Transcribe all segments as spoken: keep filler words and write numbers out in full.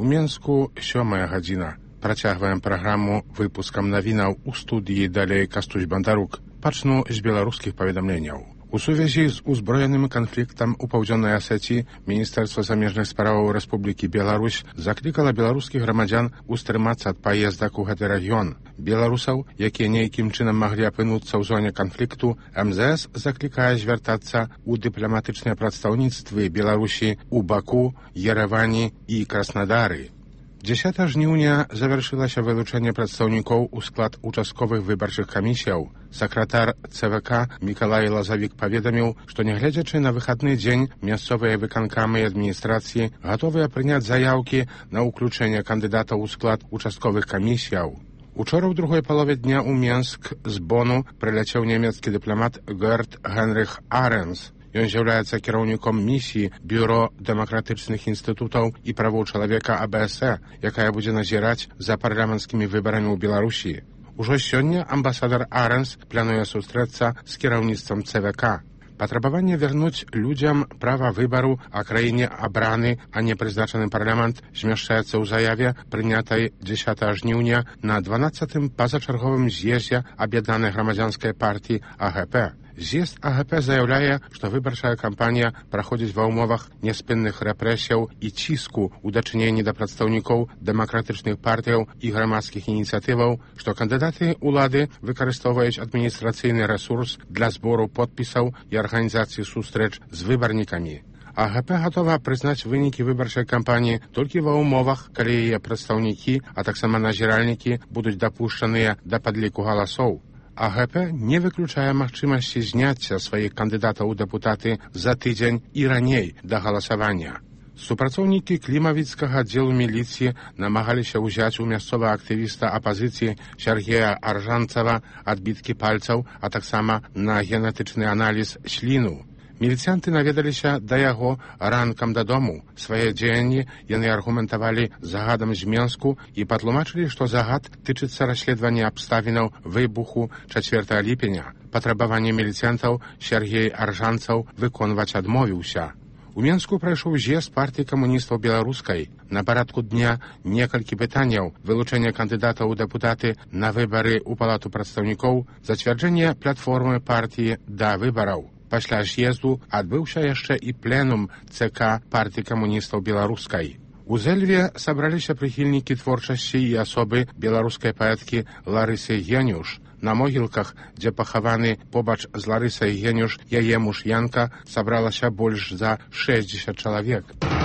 Мінску сёмая гадзіна. Працягваем праграму выпускам навінаў у студыі далей Кастусь Бандарук. Пачну з беларускіх паведамленняў. У сувязі з узброеным канфліктам у Паўдзённай Асетіі Міністэрства замежных справаў Рэспублікі Беларусь заклікала беларускіх грамадзян устрымацца ад паездак у гэты рэгіён. Беларусаў, якія нейкім чынам маглі апынуцца ў зоне канфлікту, эм зэ эс заклікае звяртацца ў дыпламатычныя прадстаўніцтвы Беларусі ў Баку, Ерэвані і Краснадары. дзесятага жніўня завяршылася вылучэнне прадстаўнікоў у склад участковых выбарчых камісіяў. Сакратар цэ вэ ка Мікалай Лазавік паведаміў, што нягледзячы на выхадны дзень мясцовыя выканкамы і адміністрацыі гатовыя прыняць заяўкі на ўключэнне кандыдатаў у склад участковых камісіяў. Учора ў другой палове дня ў Менск з Бону прыляцеў нямецкі дыпламат Герт Генрих Аренс. Ён з'яўляецца кіраўніком місіі Бюро дэмакратычных інстытутаў і правоў чалавека а бэ эс э, якая будзе назіраць за парламенцкімі выбарамі ў Беларусі. Ужо сёння амбасадар Аренс плануе сустрэцца з кіраўніцтвам цэ вэ ка. Патрабаванне вярнуць людзям права выбару а краіне абраны, а не прызначаны парламент змяшчаецца ў заяве, прынятай дзесятага жніўня на дванаццатым пазачарговым з'ездзе аб'яднанай грамадзянскай партыі а гэ пэ. З'езд а гэ пэ заяўляе, што выбарчая кампанія праходзіць ва ўмовах няспынных рэпрэсіяў і ціску ў дачыненні да прадстаўнікоў дэмакратычных партыяў і грамадскіх ініцыятываў, што кандыдаты ўлады выкарыстоўваюць адміністрацыйны рэсурс для збору подпісаў і арганізацыі сустрэч з выбарнікамі. а гэ пэ гатова прызнаць вынікі выбарчай кампаніі толькі ва ўмовах, калі яе прадстаўнікі, а таксама назіральнікі будуць дапушчаныя да падліку галасоў. а гэ пэ не выключае магчымасці зняцця сваіх кандыдатаў у дэпутаты за тыдзень і раней да галасавання. Супрацоўнікі клімавіцкага аддзелу міліцыі намагаліся ўзяць у мясцовага актывіста апазіцыі Сергея Аржанцава адбіткі пальцаў, а таксама на генетычны аналіз сліну. Міліцыянты наведаліся да яго ранкам дадому. Свае дзеянні яны аргументавалі загадам з Менску і патлумачылі, што загад тычыцца расследавання абставінаў выбуху чацвёртага ліпеня. Патрабаванне міліцыянтаў Сергей Аржанцаў выконваць адмовіўся. У Менску прайшоў з'езд партыі камуністаў беларускай. На парадку дня некалькі пытанняў: вылучэнне кандыдатаў у дэпутаты на выбары ў палату прадстаўнікоў, зацвярджэнне платформы партыі да выбараў. Пасля з'езду адбыўся яшчэ і пленум цэ ка партыі камуністаў беларускай. У Зэльве сабраліся прыхільнікі творчасці і асобы беларускай паэткі Ларысы Геніуш. На могілках, дзе пахаваны побач з Ларысай Геніуш яе муж Янка, сабралася больш за шэсцьдзесят чалавек.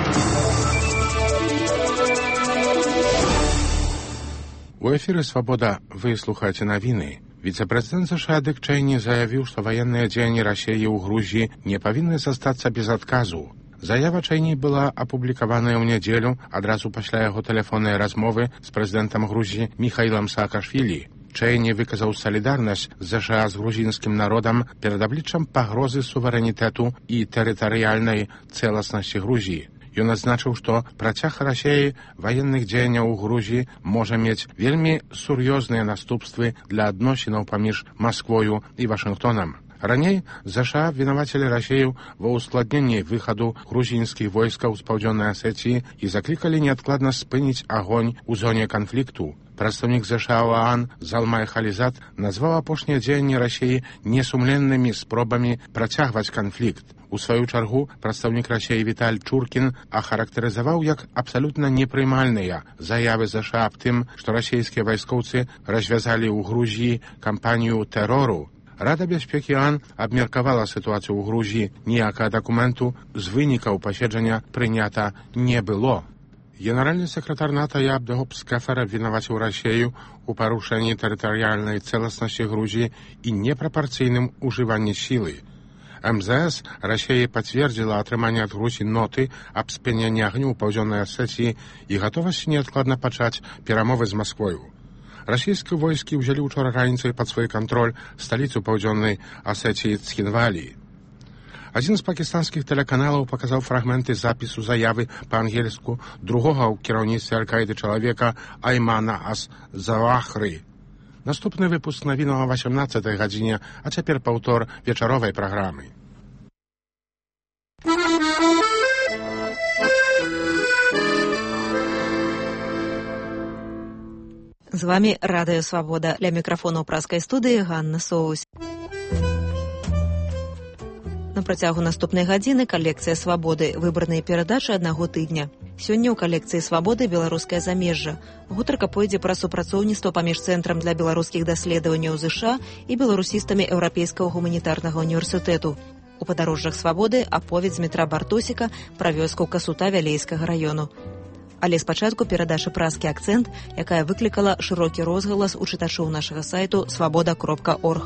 У эфіры «Свабода» вы слухаеце навіны. Віцэ-прэзідэнт ЗША Дык Чэйні заявіў, што ваенныя дзеянні Расіі ў Грузіі не павінны застацца без адказу. Заява Чэйні была апублікаваная ў нядзелю адразу пасля яго тэлефоннай размовы з прэзідэнтам Грузіі Міхаілам Саакашвілі. Чэйні выказаў салідарнасць ЗША з грузінскім народам перад абліччам пагрозы суверэнітэту і тэрытарыяльнай цэласнасці Грузіі. Ён адзначыў, што працяг Расіі ваенных дзеянняў у Грузіі можа мець вельмі сур'ёзныя наступствы для адносінаў паміж Масквою і Вашынгтонам. Раней ЗША вінавацілі Расію ва ўскладненні выхаду грузінскіх войскаў з Паўдзённай Асетіі і заклікалі неадкладна спыніць агонь у зоне канфлікту. Прадстаўнік ЗША ў ААН Залмай Халізад назваў апошнія дзеянні Расіі несумленнымі спробамі працягваць канфлікт. У сваю чаргу прадстаўнік Расіі Віталь Чуркін ахарактарызаваў як абсалютна непрымальныя заявы ЗША аб тым, што расійскія вайскоўцы развязалі ў Грузіі кампанію тэрору. Рада бяспекі ААН абмеркавала сітуацыю ў Грузіі. Ніякага дакументу з вынікаў паседжання прынята не было. Генеральны сакратар НАТО Ябдогоб Скафар вінаваціў Расію у парушэнні тэрытарыяльнай цэласнасці Грузіі і непрапарцыйным ужыванні сілы. эм зэ эс Расіі пацвердзіла атрыманне ад Грузіі ноты аб спыненні агню ў Паўдзённай Асетіі і гатовасць неадкладна пачаць перамовы з Масквою. Расійскія войскі ўзялі ўчора раніцай пад свой кантроль сталіцу Паўдзённай Асетіі Цхінвалі. Адзін з пакістанскіх тэлеканалаў паказаў фрагменты запісу заявы па-ангельску другога ў кіраўніцтве Аль-Каіды чалавека Аймана Ас-Завахры. Наступны выпуск навінаў о васямнаццатай гадзіне, а цяпер паўтор вечаровай праграмы. З вами Радыё Свабода. Ля мікрафона ў праскай студыі Ганна Соусь. На працягу наступнай гадзіны калекцыя «Свабоды» – выбраныя перадачы аднаго тыдня. Сёння ў калекцыі «Свабоды» беларускае замежжа. Гутарка пойдзе пра супрацоўніцтва паміж Цэнтрам для беларускіх даследаванняў ЗША і беларусістамі Еўрапейскага гуманітарнага універсітэту. У падарожжах «Свабоды» аповедь Дмітра Бартосіка пра вёску Касута Вялейскага раёну. Але спачатку перадача «Праскі акцэнт», якая выклікала шырокі розгалас у чытачоў нашага сайту свабода кропка орг.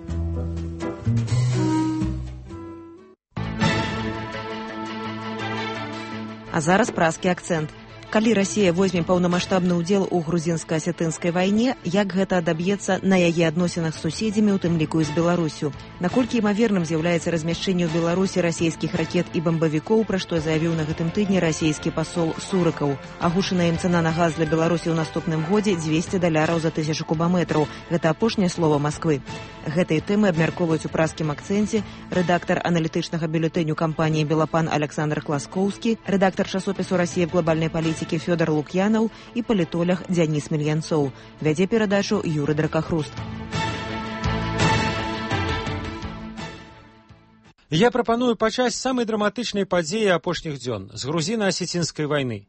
А зараз «Праскі акцэнт». Калі Расія возьме паўнамаштабны ўдзел у грузінска-асетынскай вайне, як гэта адаб'ецца на яе адносінах з суседзямі, у тым ліку і з Беларусю? Наколькі імаверным з'яўляецца размяшчэнне ў Беларусі расійскіх ракет і бамбавікоў, пра што заявіў на гэтым тыдні расійскі пасол Сурыкаў. Агушаная ім цана на газ для Беларусі ў наступным годзе дзвесце даляраў за тысячу кубаметраў. Гэта апошняе слова Масквы. Гэтай тэмы абмяркоўваюць у «Праскім акцэнце» рэдактар аналітычнага бюлетэню кампаніі «Белапан» Александр Класкоўскі, рэдактар часопісу «Расія в глобальнай палітыкі» Фёдор Лукьянаў і палітолог Дзяніс Мільянцоў. Вядзе перадачу Юры Дракахруст. Я прапаную пачаць з самай драматычнай падзеі апошніх дзён, з грузіна-асецінскай вайны.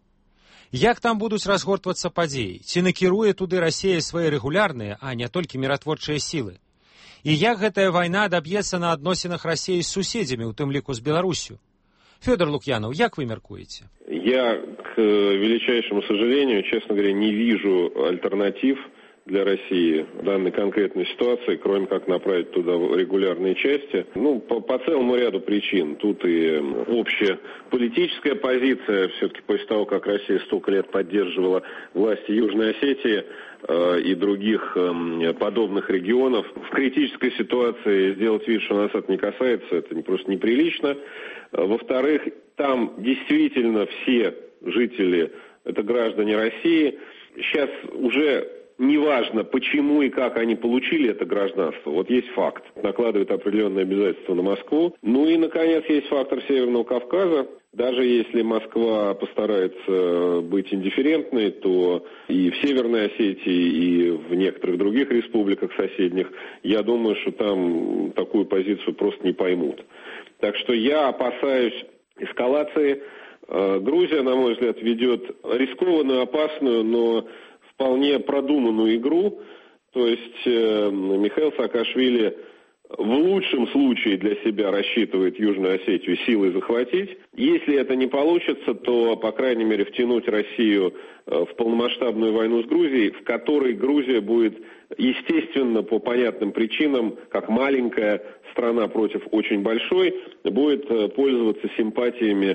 Як там будуць разгортвацца падзеі? Ці накіруе туды Расія свае рэгулярныя, а не толькі міратворчыя сілы? І як гэтая вайна адаб'ецца на адносінах Расіі з суседзямі, у тым ліку з Беларусю? Фёдор Лукьянов, як вы меркуете? Я, к величайшему сожалению, честно говоря, не вижу альтернатив для России в данной конкретной ситуации, кроме как направить туда регулярные части. Ну, по, по целому ряду причин. Тут и общая политическая позиция, все-таки после того, как Россия столько лет поддерживала власти Южной Осетии э, и других э, подобных регионов, в критической ситуации сделать вид, что нас это не касается, это просто неприлично. Во-вторых, там действительно все жители, это граждане России. Сейчас уже неважно, почему и как они получили это гражданство. Вот есть факт. Накладывает определенные обязательства на Москву. Ну и, наконец, есть фактор Северного Кавказа. Даже если Москва постарается быть индифферентной, то и в Северной Осетии, и в некоторых других республиках соседних, я думаю, что там такую позицию просто не поймут. Так что я опасаюсь эскалации. Грузия, на мой взгляд, ведет рискованную, опасную, но вполне продуманную игру. То есть Михаил Саакашвили в лучшем случае для себя рассчитывает Южную Осетию силой захватить. Если это не получится, то, по крайней мере, втянуть Россию в полномасштабную войну с Грузией, в которой Грузия будет, естественно, по понятным причинам, как маленькая страна против очень большой, будет пользоваться симпатиями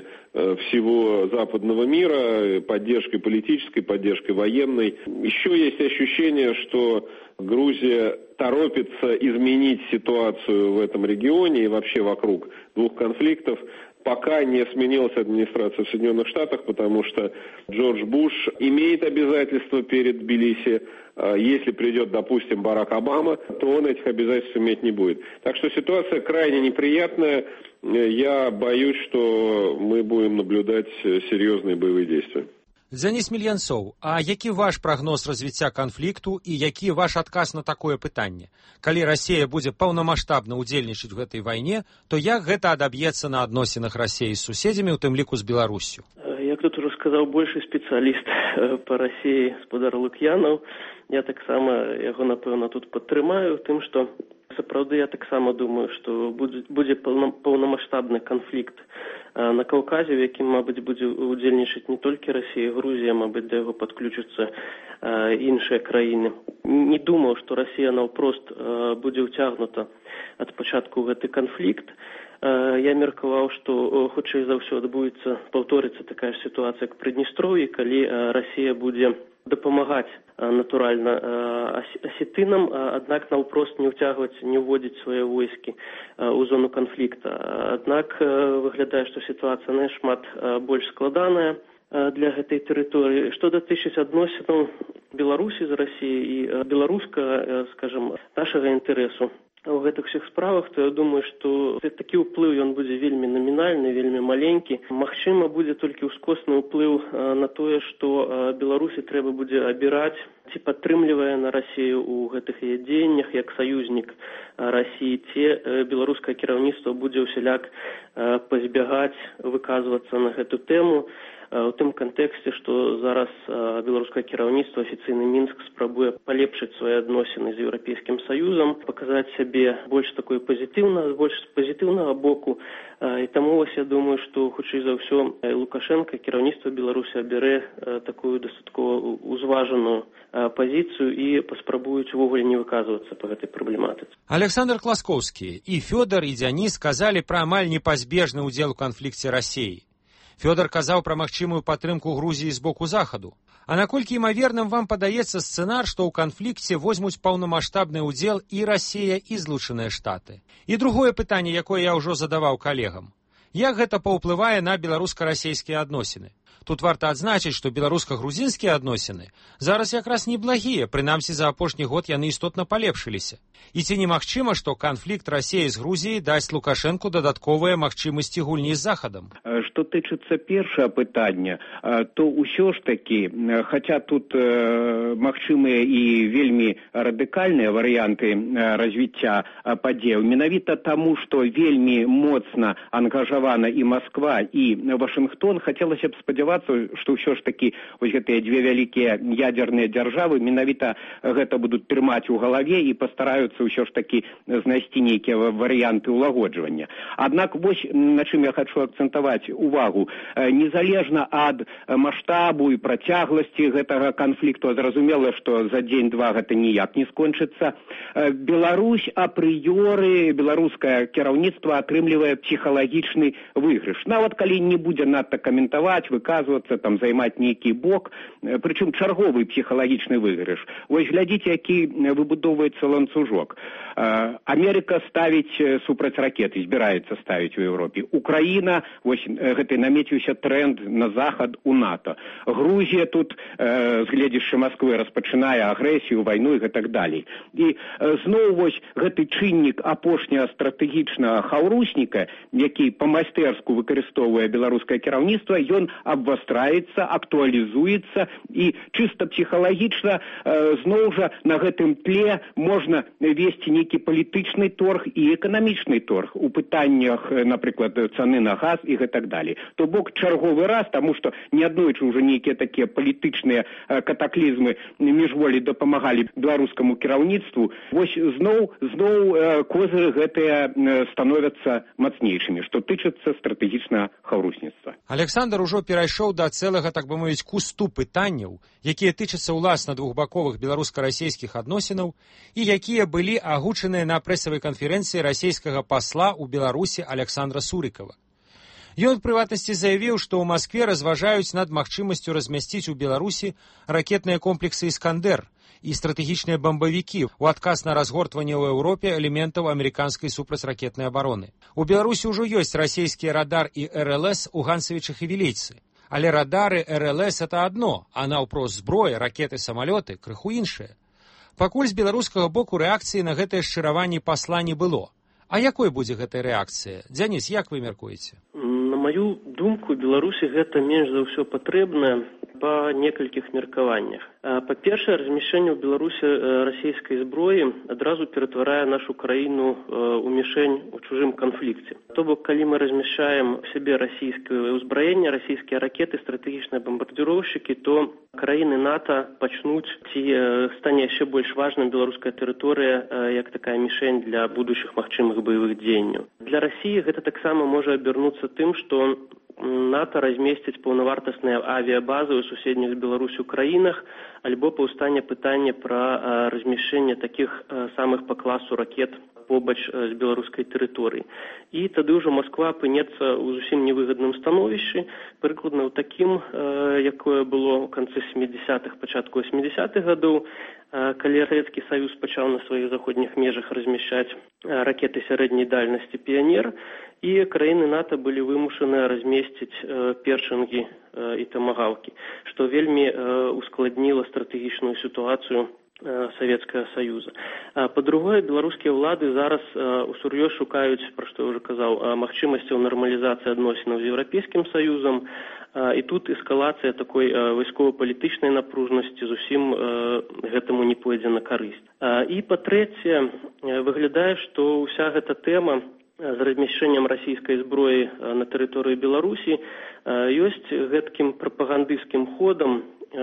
всего западного мира, поддержкой политической, поддержкой военной. Еще есть ощущение, что Грузия торопится изменить ситуацию в этом регионе и вообще вокруг двух конфликтов, пока не сменилась администрация в Соединенных Штатах, потому что Джордж Буш имеет обязательства перед Тбилиси. Если придет, допустим, Барак Обама, то он этих обязательств иметь не будет. Так что ситуация крайне неприятная. Я боюсь, что мы будем наблюдать серьезные боевые действия. Дзяніс Мільянцоў, а які ваш прагноз развіцця канфлікту і які ваш адказ на такое пытанне? Калі Расія будзе паўнамаштабна ўдзельнічаць у гэтай вайне, то як гэта адаб'ецца на адносінах Расіі з суседзямі, у тым ліку з Беларуссю? Як тут уже сказаў большы спецыяліст па Расіі спадар Лукьянаў, я таксама яго, напэўна, тут падтрымаю тым, што сапраўды я таксама думаю, што будзе, будзе паўнамаштабны канфлікт на Каўказе, у якім, мабыць, будзе удзельнічаць не толькі Расія, Грузія, мабыць, да яго падключацца іншыя краіны. Не думаў, што Расія наўпрост будзе ўцягнута ад пачатку гэты канфлікт. Я меркаваў, што хутчэй за ўсё адбудзецца, паўторыцца такая ж сітуацыя, як Прыдністроўі, калі Расія будзе дапамагаць натуральна асетынам, аднак наўпрост не ўцягваць, не ўводзіць свае войскі ў зону канфлікта. Аднак выглядае, што сітуацыя нашмат больш складаная для гэтай тэрыторыі. Што датычыць адносінаў Беларусі з Расіяй і беларуска, скажем, нашага інтарэсу ў гэтых всех справах, то я думаю, што такі ўплыў ён будзе вельмі намінальны, вельмі маленькі. Магчыма, будзе толькі ўскосны ўплыў на тое, што Беларусі трэба будзе абіраць, ці падтрымлівае на Расію ў гэтых яе дзеяннях як саюзнік Расіі, ці беларускае кіраўніцтва будзе ўсяляк пазбягаць выказвацца на гэту тэму. У тым кантэксце, што зараз беларускае кіраўніцтва, афіцыйны Мінск спрабуе палепшыць свае адносіны з Еўрапейскім Саюзам, паказаць сябе больш такой пазітыўна, больш з пазітыўнага боку. І таму вось я думаю, што хутчэй за ўсё Лукашенка, кіраўніцтва Беларусі абярэ такую дастаткова узважаную пазіцыю і паспрабуюць увогуле не выказвацца па гэтай праблематыцы. Александр Класкоўскі і Фёдор, і Дзяніс казалі пра амаль непазбежны ўдзел у канфлікце Расіі. Фёдор казаў пра магчымую падтрымку Грузіі з боку захаду. А наколькі імаверным вам падаецца сцэнар, што ў канфлікце возьмуць паўнамаштабны ўдзел і Расія, і Злучаныя Штаты? І другое пытанне, якое я ўжо задаваў калегам. Як гэта паўплывае на беларуска-расейскія адносіны? Тут варта адзначыць, што беларуска-грузінскія адносіны зараз якраз неблагія, прынамсі за апошні год яны істотна палепшыліся. І ці немагчыма, што канфлікт Расіі з Грузіяй дасць Лукашэнку дадатковыя магчымасці гульні з захадам? Што тычыцца першае пытання, то ўсё ж такі, хаця тут магчымыя і вельмі радыкальныя варыянты развіцця падзеяў, менавіта таму, што вельмі моцна ангажавана і Масква, і Вашынгтон, хацелася б спадзявацца, што ўсё ж такі вось гэтыя дзве вялікія ядзерныя дзяржавы менавіта гэта будуць трымаць у галаве і пастараюцца ўсё ж такі знайсці нейкія варыянты ўлагоджвання. Аднак вось на чым я хачу акцэнтаваць увагу. Незалежна ад маштабу і працягласці гэтага канфлікту, зразумела, што за дзень-два гэта ніяк не скончыцца. Беларусь апрыёры, беларускае кіраўніцтва атрымлівае псіхалагічны выйгрыш. Нават калі не будзе надта каментаваць, выказваць, там займаць нейкі бок, прычым чарговы псіхалагічны выйгрыш. Вось глядзіце, які выбудоўваецца ланцужок. Амерыка ставіць супраць ракеты, збіраецца ставіць у Еўропе. Украіна, вось гэты намеціўся тренд на захад у НАТО. Грузія тут з гледзяшча Масквы распачынае агрэсію, вайну і гэтак далей. І зноў вось гэты чыннік апошняга стратэгічнага хаўрусніка, які па-майстэрску выкарыстоўвае беларускае кіраўніцтва, ён абвастраецца, актуалізуецца і чыста псіхалагічна зноў жа на гэтым тле можна весці нейкі палітычны торг і эканамічны торг у пытаннях, напрыклад, цаны на газ і гэтак далей. То бок чарговы раз, таму што неаднойчы ўжо нейкія такія палітычныя катаклізмы міжволі дапамагалі беларускаму кіраўніцтву, вось зноў зноў козыры гэтыя становяцца мацнейшымі, што тычыцца стратэгічнага хаўрусніцтва. Александр ужо перайшоў да цэлага, так бы мовіць, кусту пытанняў, якія тычацца ўласна двухбаковых беларуска-расейскіх адносінаў і якія былі агучаныя на прэсавай канферэнцыі расійскага пасла ў Беларусі Александра Сурыкава. Ён, у прыватнасці, заявіў, што ў Маскве разважаюць над магчымасцю размясціць у Беларусі ракетныя комплексы «Іскандер» і стратэгічныя бамбавікі ў адказ на разгортванне ў Еўропе элементаў амерыканскай супрацьракетнай абароны. У Беларусі ўжо ёсць расійскія радар і эр эл эс у Ганцавічах і Вілейцы. Але радары эр эл эс – это адно, а наўпрост зброя, ракеты, самалёты – крыху іншае. Пакуль з беларускага боку рэакцыі на гэтае шчыраванне пасла не было. А якой будзе гэтая рэакцыя? Дзяніс, як вы мяркуеце? На маю думку, Беларусі гэта менш за ўсё патрэбна па некалькіх меркаваннях. Па-першае, размяшчэнне ў Беларусі расійскай зброі адразу ператварае нашу краіну ў мішень у чужым канфлікце. То бок, калі мы размяшчаем у сябе расійскае ўзбраенне, расійскія ракеты, стратэгічныя бамбардзіроўшчыкі, то краіны НАТО пачнуць ці стане яшчэ больш важным беларуская тэрыторыя як такая мішень для будучых магчымых баявых дзеянняў. Для Расіі гэта таксама можа абярнуцца тым, што НАТО размесціць паўнавартасныя авіябазы ў суседніх з Беларусю краінах, альбо паўстане пытанне пра размяшчэнне такіх самых па класу ракет побач з беларускай тэрыторыі. І тады ўжо Масква апынецца ў зусім невыгадным становішчы, прыкладна ў такім, якое было ў канцы сямідзясятых, пачатку восьмідзясятых гадоў, калі Савецкі Саюз пачаў на сваіх заходніх межах размяшчаць ракеты сярэдняй дальнасці «Піянер», і краіны НАТО былі вымушаныя размесціць першынгі і тамагаўкі, што вельмі ускладніла стратэгічную сітуацыю Савецкага Саюза. Па-другое, беларускія ўлады зараз усур'ёз шукаюць, пра што я ўжо казаў, магчымасцяў нармалізацыі адносінаў з Еўрапейскім Саюзам, і тут эскалацыя такой вайскова-палітычнай напружнасці зусім гэтаму не пойдзе на карысць. І па-трэцяе, выглядае, што ўся гэта тэма з размяшчэннем расійскай зброі на тэрыторыі Беларусі ёсць гэткім прапагандысцкім ходам,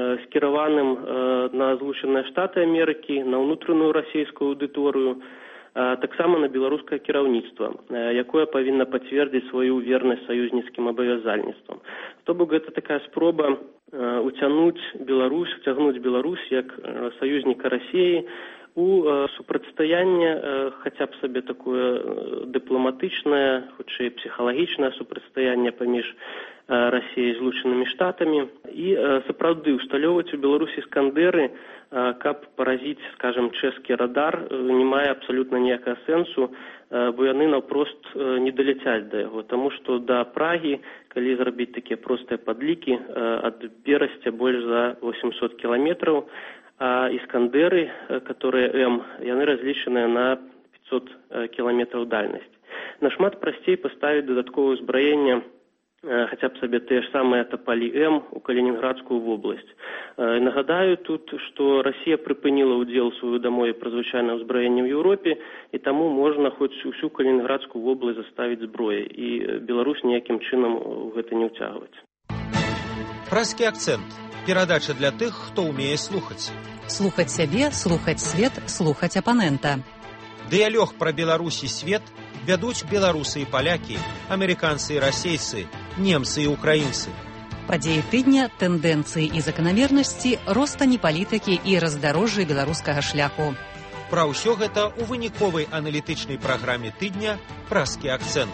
скіраваным на Злучаныя Штаты Амерыкі, на ўнутраную расійскую аўдыторыю, таксама на беларускае кіраўніцтва, якое павінна пацвердзіць сваю вернасць саюзніцкім абавязальніцтвам. То бок гэта такая спроба уцягнуць Беларусь, уцягнуць Беларусь як саюзніка Расіі у супрацьстаянне, хаця б сабе такое дыпламатычнае, хутчэй псіхалагічнае супрацьстаянне паміж Расіяй і Злучанымі Штатамі і сапраўды усталёўваць у Беларусі іскандэры, каб паразіць, скажем, чэшскі радар, не мае абсалютна ніякага сэнсу, бо яны наўпрост не даляцяць да яго, таму што да Прагі, калі зрабіць такія простыя падлікі, ад Берасця больш за восемьсот кіламетраў, а іскандэры, которые М, яны разлічаныя на пятьсот кіламетраў дальнасць. Нашмат прасцей паставіць дадатковае ўзбраенне, хаця б сабе тыя ж самыя тапалі М у Калінінградскую вобласць. Нагадаю тут, што Расія прыпыніла ўдзел сваю дамове пра звычайнае ўзбраенне ў Еўропе, і таму можна хоць усю Калінінградскую вобласць заставіць зброяй, і Беларусь ніякім чынам у гэта не ўцягваць. Праскі акцэнт. Перадача для тых, хто ўмее слухаць. Слухаць сябе, слухаць свет, слухаць апанента. Дыялог пра Беларусь і свет вядуць беларусы і палякі, амерыканцы і расейцы, немцы і украінцы. Падзеі тыдня, тэндэнцыі і заканамернасці, ростані палітыкі і раздарожжы беларускага шляху. Пра ўсё гэта ў выніковай аналітычнай праграме тыдня «Праскі акцэнт».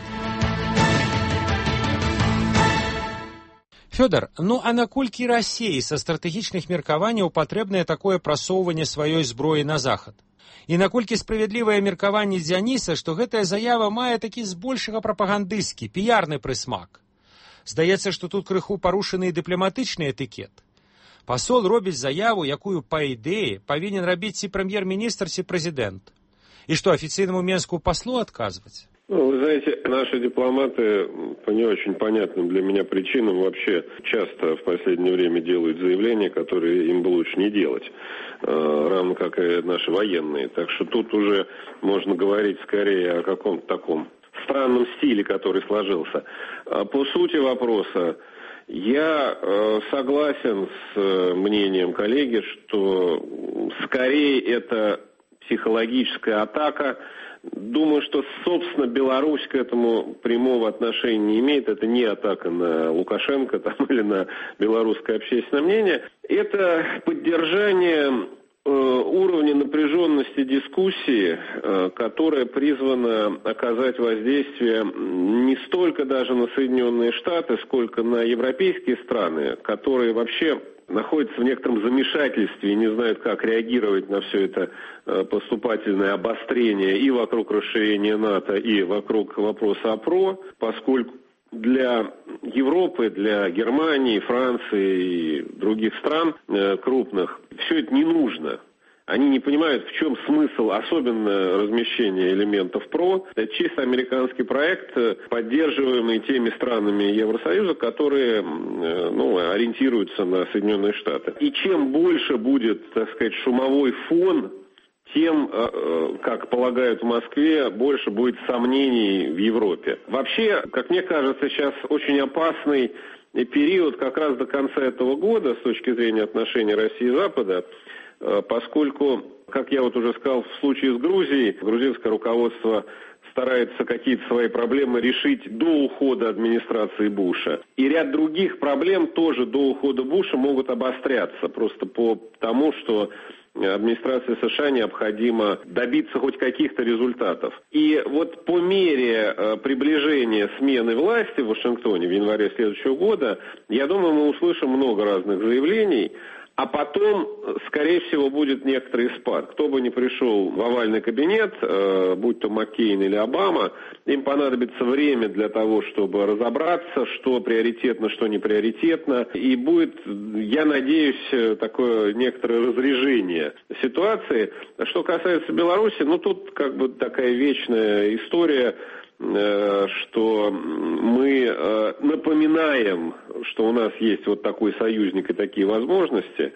Фёдор, ну а наколькі Расіі са стратэгічных меркаванняў патрэбнае такое прасоўванне сваёй зброі на захад? І наколькі справядлівае меркаванне Дзяніса, што гэтая заява мае такі збольшага прапагандысцкі, піярны прысмак? Здаецца, што тут крыху парушаны дыпламатычны этыкет. Пасол робіць заяву, якую, па ідэі, павінен рабіць ці прэм'ер-міністр, ці прэзідэнт. И что, официальному Минску послу отказывать? Ну, вы знаете, наши дипломаты по не очень понятным для меня причинам вообще часто в последнее время делают заявления, которые им бы лучше не делать, равно как и наши военные. Так что тут уже можно говорить скорее о каком-то таком странном стиле, который сложился. По сути вопроса, я согласен с мнением коллеги, что скорее это психологическая атака. Думаю, что, собственно, Беларусь к этому прямого отношения не имеет. Это не атака на Лукашенко там, или на белорусское общественное мнение. Это поддержание э, уровня напряженности дискуссии, э, которая призвана оказать воздействие не столько даже на Соединенные Штаты, сколько на европейские страны, которые вообще находятся в некотором замешательстве и не знают, как реагировать на все это поступательное обострение и вокруг расширения НАТО, и вокруг вопроса ОПРО, поскольку для Европы, для Германии, Франции и других стран крупных все это не нужно. Они не понимают, в чем смысл, особенно размещения элементов ПРО. Это чисто американский проект, поддерживаемый теми странами Евросоюза, которые ну, ориентируются на Соединенные Штаты. И чем больше будет, так сказать, шумовой фон, тем, как полагают в Москве, больше будет сомнений в Европе. Вообще, как мне кажется, сейчас очень опасный период как раз до конца этого года с точки зрения отношений России и Запада, поскольку, как я вот уже сказал, в случае с Грузией, грузинское руководство старается какие-то свои проблемы решить до ухода администрации Буша. И ряд других проблем тоже до ухода Буша могут обостряться, просто по тому, что администрации США необходимо добиться хоть каких-то результатов. И вот по мере приближения смены власти в Вашингтоне в январе следующего года, я думаю, мы услышим много разных заявлений а потом, скорее всего, будет некоторый спад. Кто бы ни пришел в овальный кабинет, э, будь то Маккейн или Обама, им понадобится время для того, чтобы разобраться, что приоритетно, что не приоритетно. И будет, я надеюсь, такое некоторое разрежение ситуации. Что касается Беларуси, ну тут как бы такая вечная история, что мы напоминаем, что у нас есть вот такой союзник и такие возможности.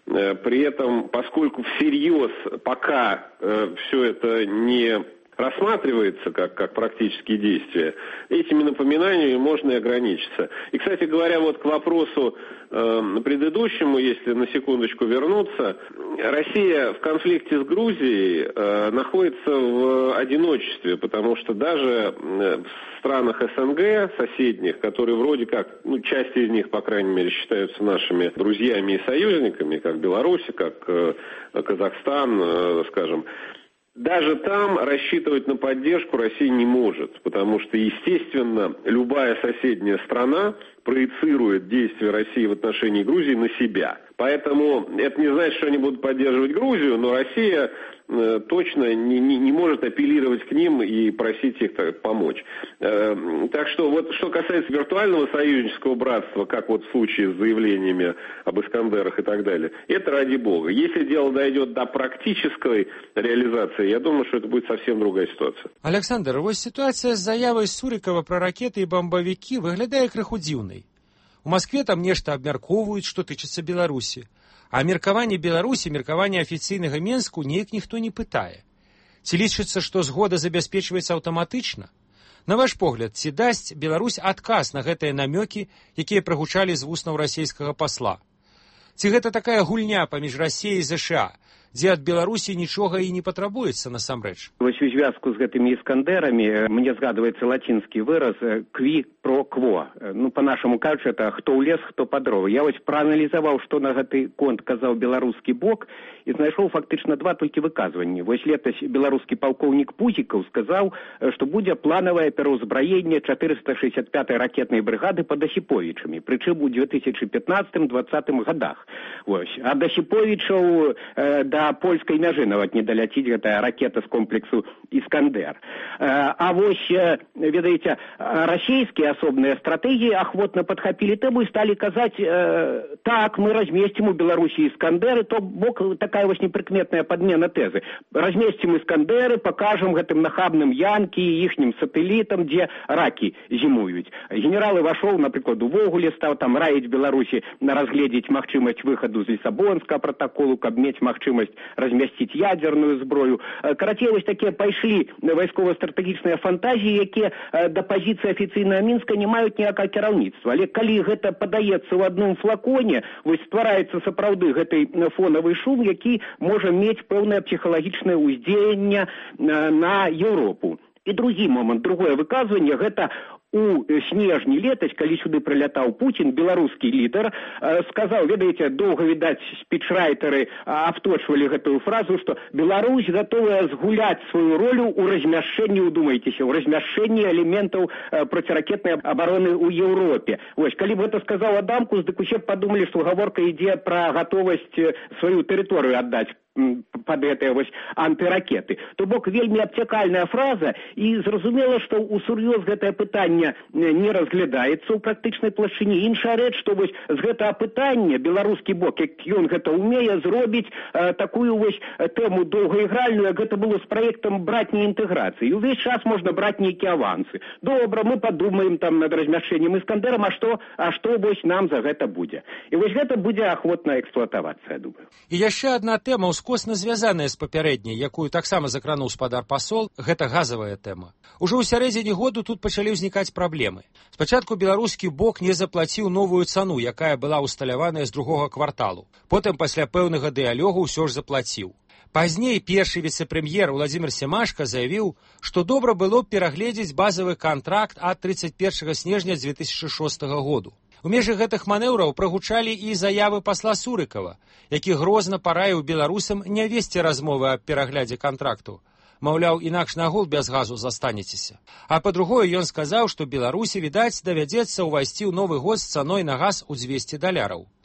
При этом, поскольку всерьез пока все это не рассматривается как, как практические действия, этими напоминаниями можно и ограничиться. И, кстати говоря, вот к вопросу э, предыдущему, если на секундочку вернуться, Россия в конфликте с Грузией э, находится в одиночестве, потому что даже в странах СНГ соседних, которые вроде как, ну, часть из них, по крайней мере, считаются нашими друзьями и союзниками, как Беларусь, как э, Казахстан, э, скажем, даже там рассчитывать на поддержку Россия не может, потому что, естественно, любая соседняя страна проецирует действия России в отношении Грузии на себя. Поэтому это не значит, что они будут поддерживать Грузию, но Россия э, точно не, не, не может апеллировать к ним и просить их так, помочь. Э, так что вот что касается виртуального союзнического братства, как вот в случае с заявлениями об Искандерах и так далее, это ради бога. Если дело дойдет до практической реализации, я думаю, что это будет совсем другая ситуация. Александр, вот ситуация с заявой Сурикова про ракеты и бомбовики выглядает крыху дзіўнай. У Москве там нешта абмяркоўваюць, што тычыцца Беларусі. А меркаванне Беларусі, меркаванне афіцыйнага Менску неяк ніхто не пытае. Ці лічыцца, што згода забяспечваецца аўтаматычна? На ваш погляд, ці дасць Беларусь адказ на гэтыя намёкі, якія прагучалі з вуснаў расійскага пасла? Ці гэта такая гульня паміж Расіяй і ЗША, дзе ад Беларусі нічога і не патрабуецца насамрэч? Вось у звязку з гэтымі іскандерамі мне згадваецца лацінскі выраз «кві про кво». Ну, па-нашаму кажучы, это «хто ў лес, хто па дровы». Я вось прааналізаваў, што на гэты конт казаў беларускі бок, і знайшоў фактычна два толькі выказванні. Вось летась беларускі палкоўнік Пузікаў сказаў, што будзе планавае пераўзбраенне чатырыста шэсцьдзесят пятай ракетнай брыгады пад Асіповічамі, прычым у две тысячи пятнадцатым-двадцатым годах. Вось. Ад Асіповічаў э, да польскай мяжы нават не даляціць гэтая ракета з комплексу «Іскандер». Э, а вось, э, ведаеце, расійскія асобныя стратэгіі ахвотна падхапілі тэму і сталі казаць, э, так, мы размесцім у Беларусі «Іскандеры», то бок такая вось непрыкметная падмена тэзы. Размесцім «Іскандеры», пакажам гэтым нахабным Янкі і іхнім сатэлітам, дзе ракі зімуюць. Генерал Івашоў, напрыклад, увогуле стаў там раіць Беларусі разгледзець магчымасць выхаду з Лісабонскага пратаколу, каб мець магчымасць размясціць ядзерную зброю. Карацей, вось такія пайшлі вайскова-стратэгічныя фантазіі, якія да пазіцыі афіцыйнага Мінска не маюць ніякага кіраўніцтва. Але калі гэта падаецца ў адным флаконе, вось ствараецца сапраўды гэты фонавы шум, які можа мець пэўнае псіхалагічнае ўздзеянне на Еўропу. І другі момант, другое выказванне, гэта у снежні летась, калі сюды прылятаў Пуцін, беларускі лідар, э, сказаў, ведаеце, доўга, відаць, спічрайтары абточвалі гэтую фразу, што Беларусь гатовая згуляць сваю ролю ў размяшчэнні, удумайцеся, ў размяшчэнні элементаў э, проціракетнай абароны ў Еўропе. Вось, калі б гэта сказаў Адамкус, дык усе б падумалі, што гаворка ідзе пра гатовасць сваю тэрыторыю аддаць пад гэтыя вось антыракеты. То бок вельмі абцякальная фраза, і зразумела, што ўсур'ёз гэтае пытанне не разглядаецца ў практычнай плашчыне. Іншая рэч, што вось з гэтага пытання беларускі бок, як ён гэта ўмее, зробіць э, такую вось тэму доўгаігральную, як гэта было з праектам братняй інтэграцыі. І ўвесь час можна браць нейкія авансы. Добра, мы падумаем там над размяшчэннем Іскандерам, а што, а што вось нам за гэта будзе. І вось гэта будзе ахвотна эксплуатавацца, я думаю. І яшчэ адна тэма ускосна звязаная з папярэдняй, якую таксама закрануў спадар пасол, гэта газавая тэма. Ужо ў сярэдзіне году тут пачалі ўзнікаць праблемы. Спачатку беларускі бок не заплаціў новую цану, якая была ўсталяваная з другога кварталу. Потым пасля пэўнага дыялогу ўсё ж заплаціў. Пазней першы віцэ-прэм'ер Владзімір Семашка заявіў, што добра было б перагледзець базавы кантракт ад тридцать першага снежня две тысячи шостага году. У межах гэтых манеўраў прагучалі і заявы пасла Сурыкава, які грозна параіў беларусам не весці размовы аб пераглядзе кантракту. Маўляў, інакш на гул без газу застанецеся. А па-другое, ён сказаў, што Беларусі, відаць, давядзецца ўвайсці ў новы год з цаной на газ у дзвесце даляраў.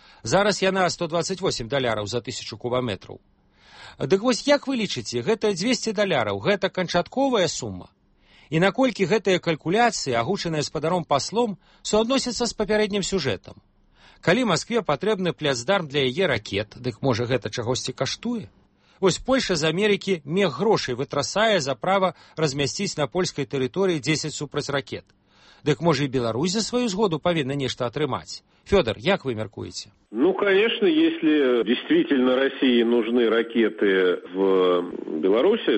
Зараз яна сто дваццаць восем даляраў за тысячу кубаметраў. Дык вось як вы лічыце, гэта дзвесце даляраў, гэта канчатковая сума? І наколькі гэтыя калькуляцыі, агучаныя спадаром паслом, суадносяцца з папярэднім сюжэтам? Калі Маскве патрэбны пляцдарм для яе ракет, дык можа гэта чагосьці каштуе? Вось Польша з Амерыкі мех грошай вытрасае за права размясціць на польскай тэрыторыі дзесяць супрацьракет. Дык можа і Беларусь за сваю згоду павінна нешта атрымаць? Фёдор, як вы мяркуеце? Ну, конечно, если действительно России нужны ракеты в Беларуси,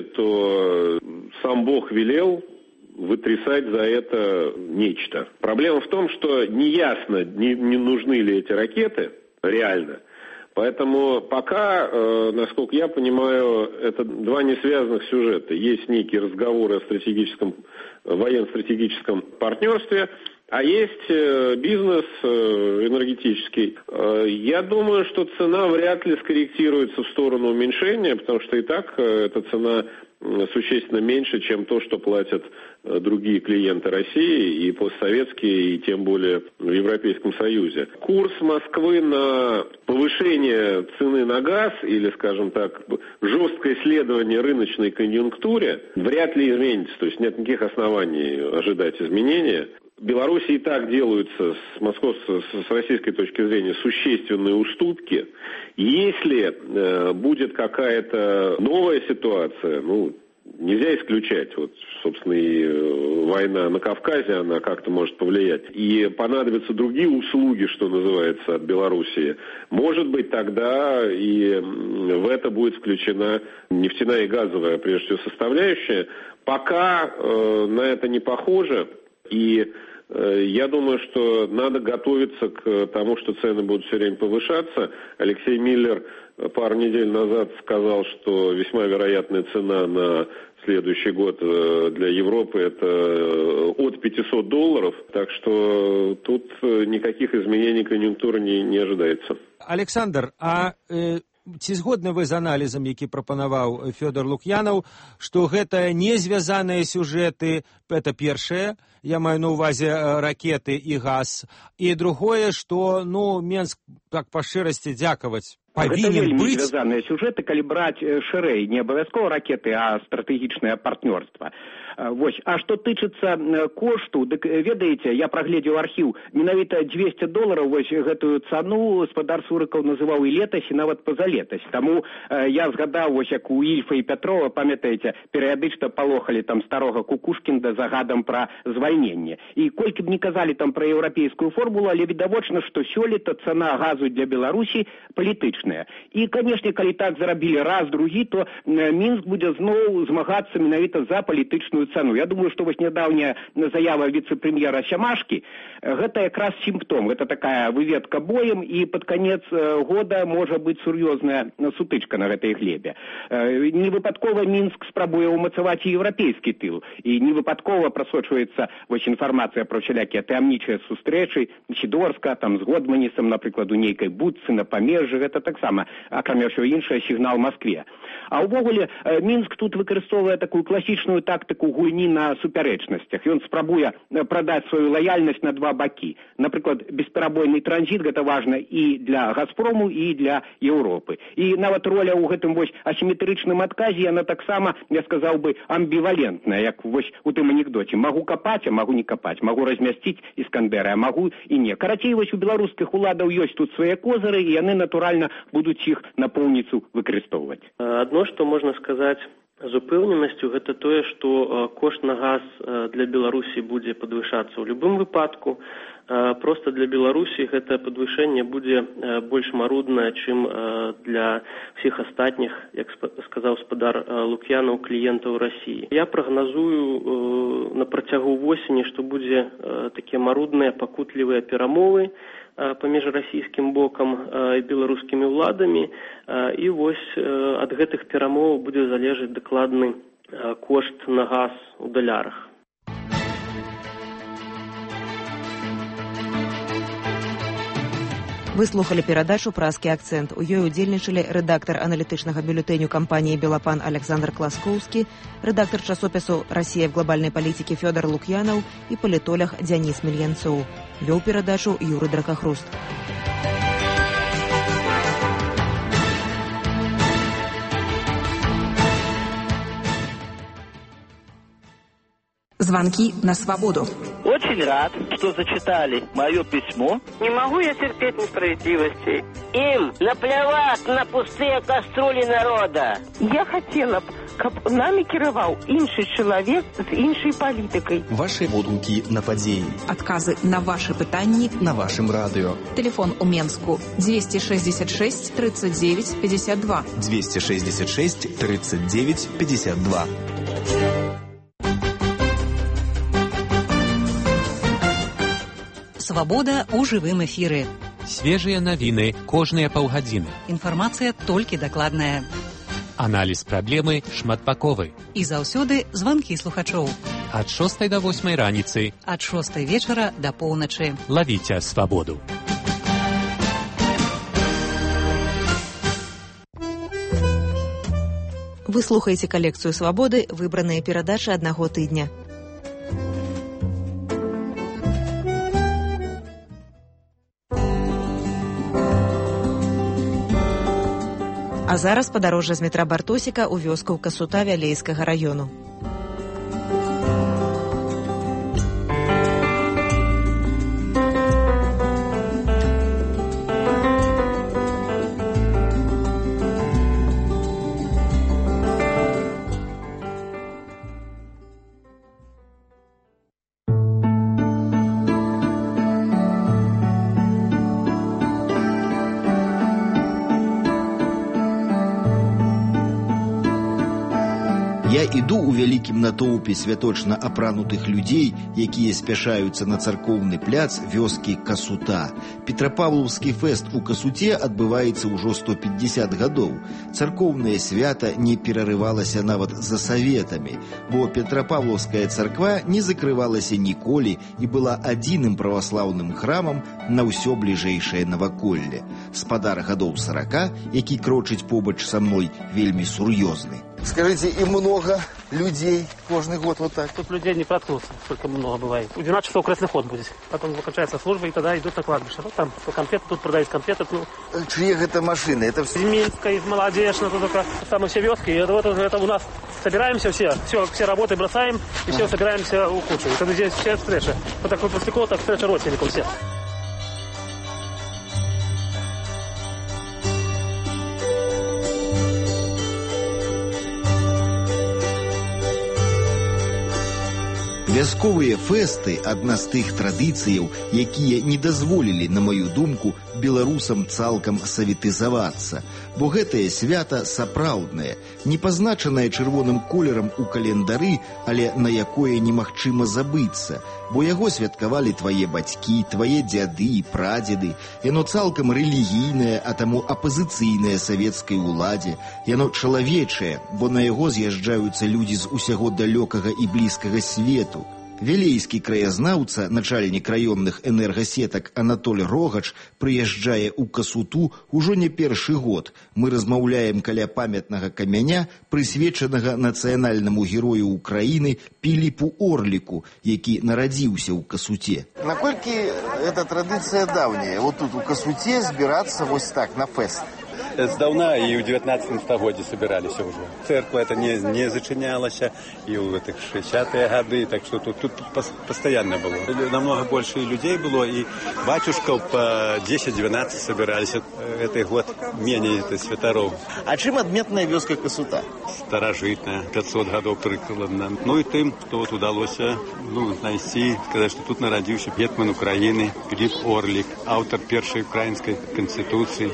то сам Бог велел вытрясать за это нечто. Проблема в том, что неясно, не, не нужны ли эти ракеты реально. Поэтому пока, э, насколько я понимаю, это два несвязанных сюжета. Есть некие разговоры о стратегическом, военно-стратегическом партнерстве, а есть э, бизнес э, энергетический. Э, я думаю, что цена вряд ли скорректируется в сторону уменьшения, потому что и так э, эта цена существенно меньше, чем то, что платят другие клиенты России, и постсоветские, и тем более в Европейском Союзе. Курс Москвы на повышение цены на газ, или, скажем так, жесткое исследование рыночной конъюнктуре, вряд ли изменится, то есть нет никаких оснований ожидать изменения. В Беларуси и так делаются с московской, с российской точки зрения существенные уступки. Если э, будет какая-то новая ситуация, ну, нельзя исключать, вот, собственно, и э, война на Кавказе, она как-то может повлиять, и понадобятся другие услуги, что называется, от Белоруссии, может быть, тогда и в это будет включена нефтяная и газовая, прежде всего, составляющая. Пока э, на это не похоже. И э, я думаю, что надо готовиться к тому, что цены будут все время повышаться. Алексей Миллер пару недель назад сказал, что весьма вероятная цена на следующий год для Европы это от пятисот долларов. Так что тут никаких изменений конъюнктуры не, не ожидается. Александр, а... Э... Ці згодны вы з аналізам, які прапанаваў Фёдор Лук'янаў, што гэта не звязаныя сюжэты, это першае, я маю на ўвазе ракеты і газ, і другое, што, ну, Менск, так па шчырасці дзякаваць, павінен быць... Гэта вельмі звязаныя сюжэты, калі браць шырэй, не абавязкова ракеты, а стратэгічнае партнёрства. Вось. А што тычыцца кошту, дык ведаеце, я прагледзеў архіў, менавіта дзвесце долараў, вось гэтую цану спадар Сурыкаў называў і летась, і нават пазалетась. Таму э, я згадаў, вось як у Ільфа і Пятрова, памятаеце, перыядычна палохалі там старога Кукушкінда загадам пра звальненне. І колькі б не казалі там пра еўрапейскую формулу, але відавочна, што сёлета цана газу для Беларусі палітычная. І, канешне, калі так зарабілі раз, другі, то э, Мінск будзе зноў змагацца менавіта за палітычную цану. Я думаю, што вось нядаўняя заява віцэ-прэм'ера Сямашкі, гэта якраз сімптом. Гэта такая выведка боем, і пад канец года можа быць сур'ёзная сутычка на гэтай глебе. Не выпадкова Мінск спрабуе ўмацаваць і еўрапейскі тыл, і не выпадкова прасочваецца вось інфармацыя пра ўсялякія таямнічыя сустрэчы Сідорска, там з Годманісам, напрыклад, у нейкай будцы на памежжы, гэта таксама, акрамя ўсё іншае, сігнал Маскве. А ўвогуле Мінск тут выкарыстоўвае такую класічную тактыку гульні на супярэчнасцях. Ён спрабуе прадаць сваю лаяльнасць на два бакі. Напрыклад, бесперабойны транзіт, гэта важна і для Газпрому, і для Еўропы. І нават роля ў гэтым вось асіметрычным адказе, яна таксама, я сказаў бы, амбівалентная, як вось у тым анекдоце. Магу капаць, а магу не капаць. Магу размясціць Іскандера, а магу і не. Карацей, вось у беларускіх уладаў ёсць тут свае козыры, і яны, натуральна, будуць іх напоўніцу выкарыстоўваць. Адно, што можна сказаць з упэўненасцю, гэта тое, што кошт на газ для Беларусі будзе падвышацца ў любым выпадку. Проста для Беларусі гэта падвышэнне будзе больш маруднае, чым для ўсіх астатніх, як сказаў спадар Лук'янаў, кліентаў Расіі. Я прагназую на працягу восені, што будзе такія марудныя, пакутлівыя перамовы паміж расійскім бокам і беларускімі ўладамі, і вось ад гэтых перамоваў будзе залежаць дакладны кошт на газ у далярах. Вы слухали перадачу «Празкі акцэнт». У ёй удзельнічалі рэдактар аналітычнага бюлетэню кампаніі «Белапан» Александр Класкоўскі, рэдактар часопісу «Расія в глобальнай палітике» Фёдор Лук'янаў і палітолог Дзяніс Мільянцоў. Вёў перадачу Юрый Дракахруст. Звонки на свободу. Очень рад, что зачитали мое письмо. Не могу я терпеть несправедливости. Им наплевать на пустые кастрюли народа. Я хотела б, каб нами кіраваў іншы чалавек з іншай палітыкай. Ваши водгукі на падзеі. Адказы на ваши пытанні на вашым радыё. Телефон у Менску двести шестьдесят шесть тридцать девять пятьдесят два. двести шестьдесят шесть тридцать девять пятьдесят два. Свабода ў жывым эфіры. Свежыя навіны кожныя паўгадзіны. Інфармацыя толькі дакладная. Аналіз праблемы шматбаковы. І заўсёды званкі слухачоў. Ад шостай да восьмай раніцы. Ад шостай вечара да поўначы. Лавіце свабоду. Вы слухаеце калекцыю «Свабоды», выбраныя перадачы аднаго тыдня. А зараз падарожжа з метра Бартосіка ў вёску Касута Вялейскага раёну. Я іду ў вялікім натоўпе святочна апранутых людзей, якія спяшаюцца на царкоўны пляц вёскі Касута. Петрапавлаўскі фэст у Касуце адбываецца ўжо сто пятьдесят гадоў. Царкоўнае свята не перарывалася нават за саветамі, бо Петрапавлаўская царква не закрывалася ніколі і была адзіным праваслаўным храмам на ўсё бліжэйшае наваколле. Спадар гадоў сорока, які крочыць побач са мной, вельмі сур'ёзны. Скажите, и много людей каждый год вот так? Тут людей не проткнуться, сколько много бывает. В двенадцать часов крестный ход будет. Потом кончается служба, и тогда идут на кладбище. Вот там конфеты, тут продают конфеты. Ну. Чьи это машины? Это все? Из Минска, из Молодежного, тут только самые все вёски. И это вот это у нас собираемся все, все, все работы бросаем, и все собираемся у кучи. И тогда здесь все встреча. Вот такой после кого так встреча родственников всех. Вясковыя фэсты – адна з тых традыцыяў, якія не дазволілі, на маю думку, беларусам цалкам саветызавацца. Бо гэтае свята сапраўднае, не пазначанае чырвоным колерам у календары, але на якое немагчыма забыцца, бо яго святкавалі твае бацькі, твае дзяды і прадзеды. Яно цалкам рэлігійнае, а таму апазіцыйнае савецкай уладзе. Яно чалавечае, бо на яго з'язджаюцца людзі з усяго далёкага і блізкага свету. Вялейскі краязнаўца, начальнік раённых энергасетак Анатоль Рогач прыязджае ў Касуту ўжо не першы год. Мы размаўляем каля памятнага камяня, прысвечанага нацыянальнаму герою Украіны Піліпу Орліку, які нарадзіўся ў Касуце. Наколькі эта традыцыя даўняя? Вот тут у Касуце збірацца вось так на фэст. Здавна и в девятнадцатом стагодзе собирались уже. Церковь это не, не зачинялась, и в этих шестидесятые годы, так что тут, тут постоянно было. Намного больше людей было, и батюшков по десять-двенадцать собирались. Это год менее это святоров. А чем отметная вёска Касута? Старожитная, пятьсот годов прикладно. Ну и тем, что вот удалось ну, найти, сказать, что тут народился гетман Украины Пилип Орлик, автор первой украинской конституции.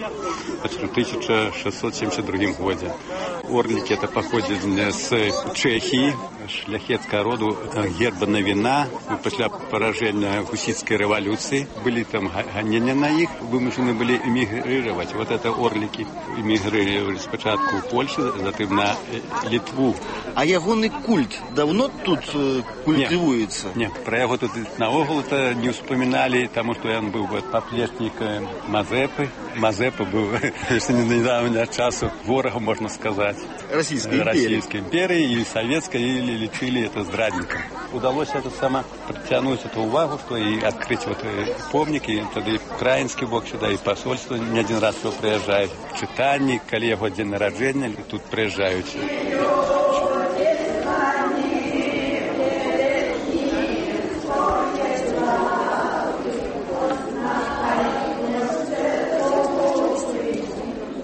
В тысяча шестьсот семьдесят другом году. Орлики это походят с Чехии, шляхетского рода, гербана вина. После поражения гуситской революции были там гонения на их, вымышлены были эмигрировать. Вот это орлики эмигрировали спочатку в Польшу, затем на Литву. А ягоный культ давно тут э, культивуется? Нет, нет, про его тут наогул-то не вспоминали, потому что он был поплечник Мазепы. Мазепа был, если не недавнего часу, ворогом, можно сказать. Российской империи. Российской империи или советской, или лечили это здрадником. Удалось это само притянуть эту увагу, что и открыть вот помник, и тогда и украинский бок сюда, и посольство не один раз все приезжает. Читальник, коли его день рождения, тут приезжают.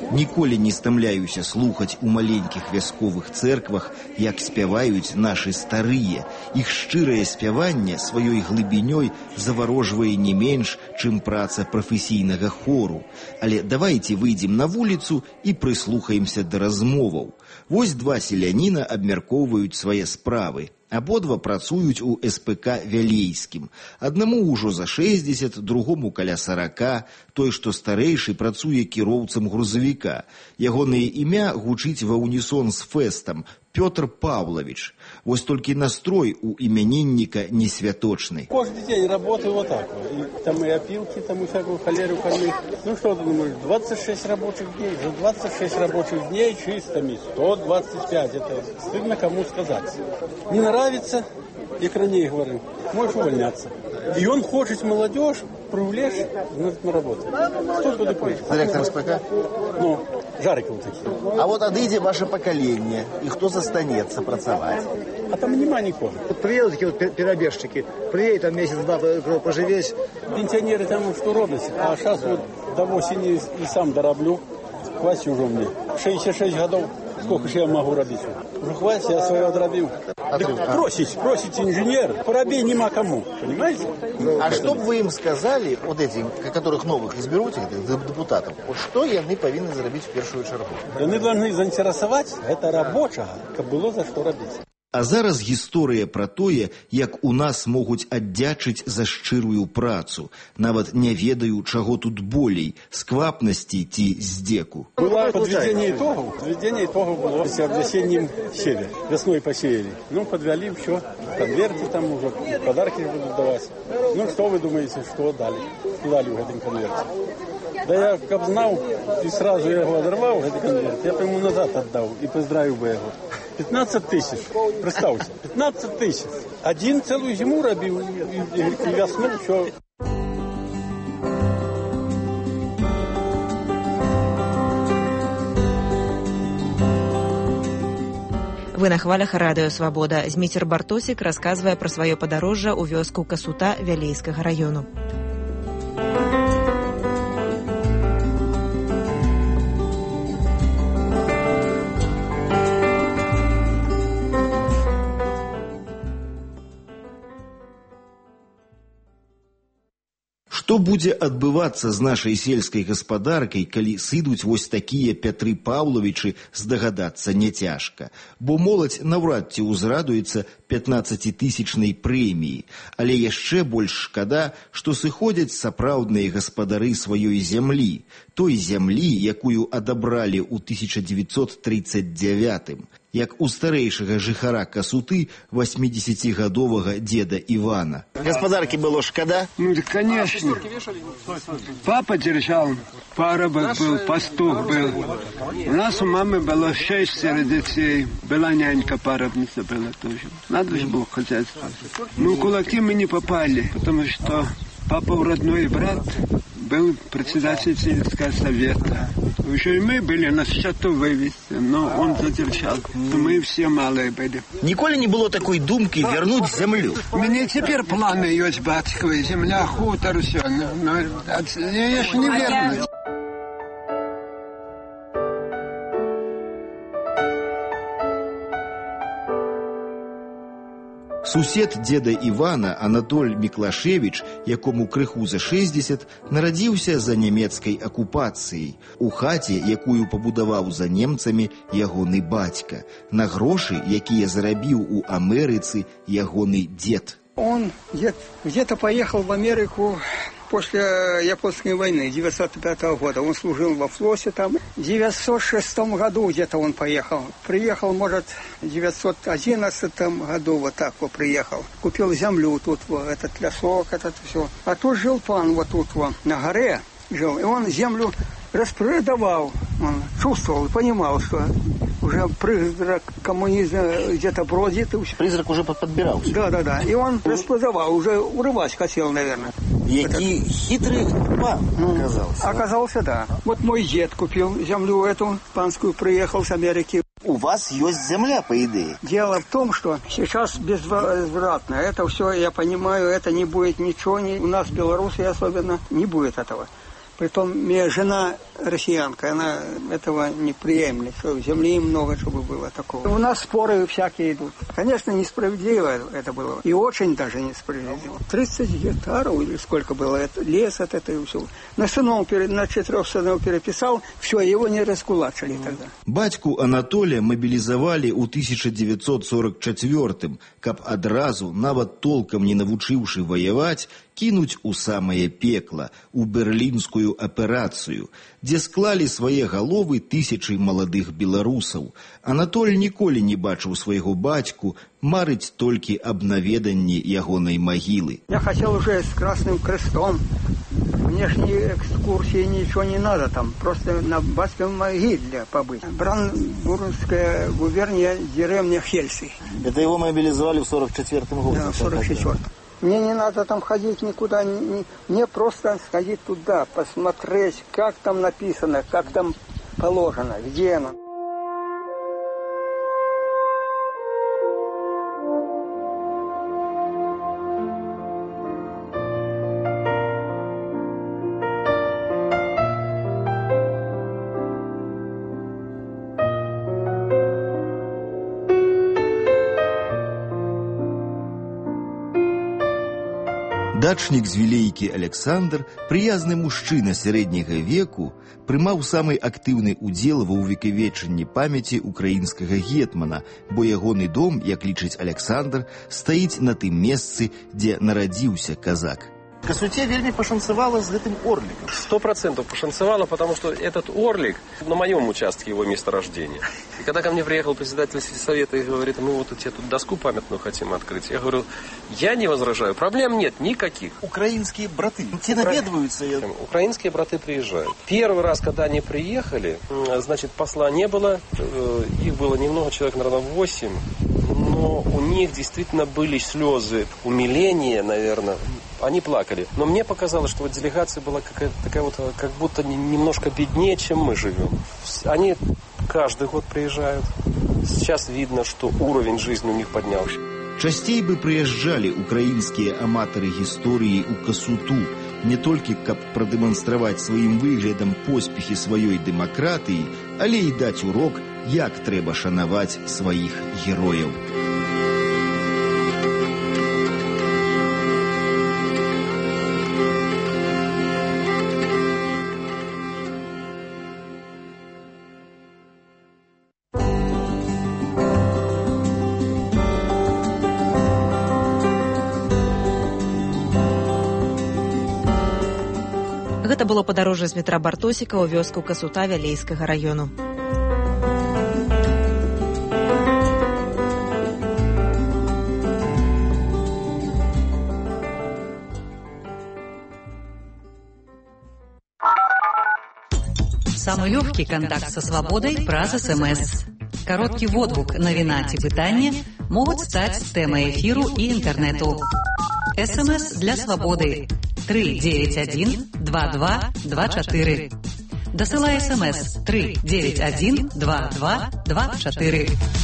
Ніколі не стамляюся слухаць у маленькіх вясковых цэрквах, як спяваюць нашы старыя. Іх шчырае спяванне сваёй глыбінёй заварожвае не менш, чым праца прафесійнага хору. Але давайте выйдзем на вуліцу і прыслухаемся да размоваў. Вось два селяніна абмяркоўваюць свае справы. Абодва працуюць у эс пэ ка «Вялейскім». Аднаму ўжо за шэсцьдзесят, другому каля сарака. Той, што старэйшы, працуе кіроўцам грузавіка. Ягонае імя гучыць ва унісон з фэстам – Пётр Павлович. Вось толькі настрой у именинника не святочный. Каждый день работаю вот так. И, там и опилки, там и всякую холеру кормить. Ну что ты думаешь, двадцать шесть рабочих дней. За двадцать шесть рабочих дней чистыми сто двадцать пять. Это стыдно кому сказать. Не нравится, я ранее говорю, можешь увольняться. И он хочет молодежь привлечь на работу. Что туда пойдет? Директор эс пэ ка? Ну, Жариковы такие. А вот отойди ваше поколение, и кто застанется працевать? А там нема никого. Приедут такие вот перебежчики, приедет там месяц-два поживеть. Пенсионеры там что робят, а сейчас вот до осени и сам дороблю. Хватит уже мне. шестьдесят шесть годов. Сколько же я могу робить? Уже хватит, я свое отробил. А да просить, просить инженер. Поробей нема кому, понимаете? А что бы вы им сказали, вот этим, которых новых изберут, этих депутатов, вот что яны повинны заробить в первую чергу? Яны должны заинтересовать, это рабочего, как было за что робить. А зараз гісторыя пра тое, як у нас могуць аддзячыць за шчырую працу. Нават не ведаю, чаго тут болей – сквапнасці ці здзеку. Было подведение итогов. Подведение итогов было в весеннем севе. Весной посеяли. Ну, подвели все. Конверты там уже, подарки будут давать. Ну, что вы думаете, что дали? Что дали в этом конверте? Да я как знал, и сразу я его оторвал, этот конверт, я бы ему назад отдал и поздравил бы его. пятнадцать тысяч, представьте, пятнадцать тысяч. Один целую зиму робил, и, и, и весну все. Вы на хвалях радыё «Свабода». Зміцер Бартосік расказвае пра сваё падарожжа ў вёску Касута Вялейскага раёну. Што будзе адбывацца з нашай сельскай гаспадаркай, калі сыдуць вось такія Пятры Паўлавічы, здагадацца няцяжка. Бо моладзь наўрад ці ўзрадуецца пятнаццацітысячнай прэміі. Але яшчэ больш шкада, што сыходзяць сапраўдныя гаспадары сваёй зямлі, той зямлі, якую адабралі ў тысяча дзевяцьсот тридцать девятым. Як у старэйшага жыхара Касуты восьмидесятигадовага деда Ивана. Господарки было шкода? Ну, да, конечно. Папа держал, парубок был, пастух был. У нас у мамы было шестеро детей. Была нянька, парубница была тоже. Надо же было хозяйство. Ну, кулаки мы не попали, потому что папа родной брат был председатель сельского совета. Еще и мы были на счету вывести, но он задержал. Мы все малые были. Николи не было такой думки вернуть землю? У меня теперь планы есть, батьковые, земля, хутор, все. Но, но я еще не верну. Сусед деда Івана, Анатоль Міклашевіч, якому крыху за шэсцьдзесят, нарадзіўся за нямецкай акупацыяй. У хаце, якую пабудаваў за немцамі ягоны бацька. На грошы, якія зарабіў у Амерыцы ягоны дед. Он где-то поехал в Америку после Японской войны девятьсот пятого года. Он служил во флоте там. В девятьсот шестом году где-то он поехал. Приехал, может, в девятьсот одиннадцатом году вот так вот приехал. Купил землю тут, вот, этот лесок, этот все. А тут жил пан вот тут вот, на горе жил. И он землю распродавал. Он чувствовал, понимал, что уже призрак коммунизма где-то бродит. Призрак уже подбирался? Да, да, да. И он распродавал, уже урывать хотел, наверное. Який хитрый пан оказался. Оказался, да. Вот мой дед купил землю эту панскую, приехал с Америки. У вас есть земля, по идее? Дело в том, что сейчас безвозвратно. Это все, я понимаю, это не будет ничего, не, у нас в Беларуси особенно, не будет этого. Притом, моя жена россиянка, она этого не приемлет, что земли много, чтобы было такого. У нас споры всякие идут. Конечно, несправедливо это было. И очень даже несправедливо. тридцать гектаров или сколько было, это, лес от этого всего. На сыном, на четырех сынов переписал, все, его не раскулачили тогда. Бацьку Анатолия мобілізавалі ў тысяча девятьсот сорок четвёртым, каб адразу, нават толкам не навучыўшы ваяваць, кінуць у самае пекла, у берлінскую аперацыю, дзе склалі свае галовы тысячы маладых беларусаў. Анатоль ніколі не бачыў свайго бацьку, марыць толькі аб наведанні ягонай магілы. Я хотел уже с Красным Крестом. Внешней экскурсии ничего не надо там, просто на батьковой могиле побыть. Бранденбургская губерния, деревня Хельси. Это его мобилизовали в сорок четвёртом году? Да, в сорок четвёртом. Мне не надо там ходить никуда, не, мне просто сходить туда, посмотреть, как там написано, как там положено, где оно. Дачнік з Вілейкі Александр, прыязны мужчына сярэдняга веку, прымаў самы актыўны удзел ва ўвекавечанні памяці украінскага гетмана, бо ягоны дом, як лічыць Александр, стаіць на тым месцы, дзе нарадзіўся казак. Касуце вельми пошансовало с этим орликом. Сто процентов пошансовало, потому что этот орлик на моем участке его месторождения. И когда ко мне приехал председатель сельсовета и говорит, мы вот у тебя тут доску памятную хотим открыть, я говорю, я не возражаю, проблем нет никаких. Украинские браты, те наведываются. Украинские браты приезжают. Первый раз, когда они приехали, значит, посла не было, их было немного, человек, наверное, восемь, но у них действительно были слезы умиления, наверное. Они плакали. Но мне показалось, что вот делегация была какая-то такая вот, как будто немножко беднее, чем мы живем. Они каждый год приезжают. Сейчас видно, что уровень жизни у них поднялся. Часцей бы прыязджалі украінскія аматары гісторыі ў Касуту, не толькі каб прадэманстраваць сваім выглядам поспехі сваёй дэмакратыі, але і даць урок, як трэба шанаваць сваіх герояў. Гэта было падарожжа з метра Бартосіка ў вёску Касута Вялейскага раёну. Самый легкий контакт со свободой праз СМС. Короткий водгук навіна ці пытанне могуць стаць тэмай эфіру і інтэрнэту. СМС для свободы три девять один два два два четыре. Досылай СМС три девять один два два два четыре.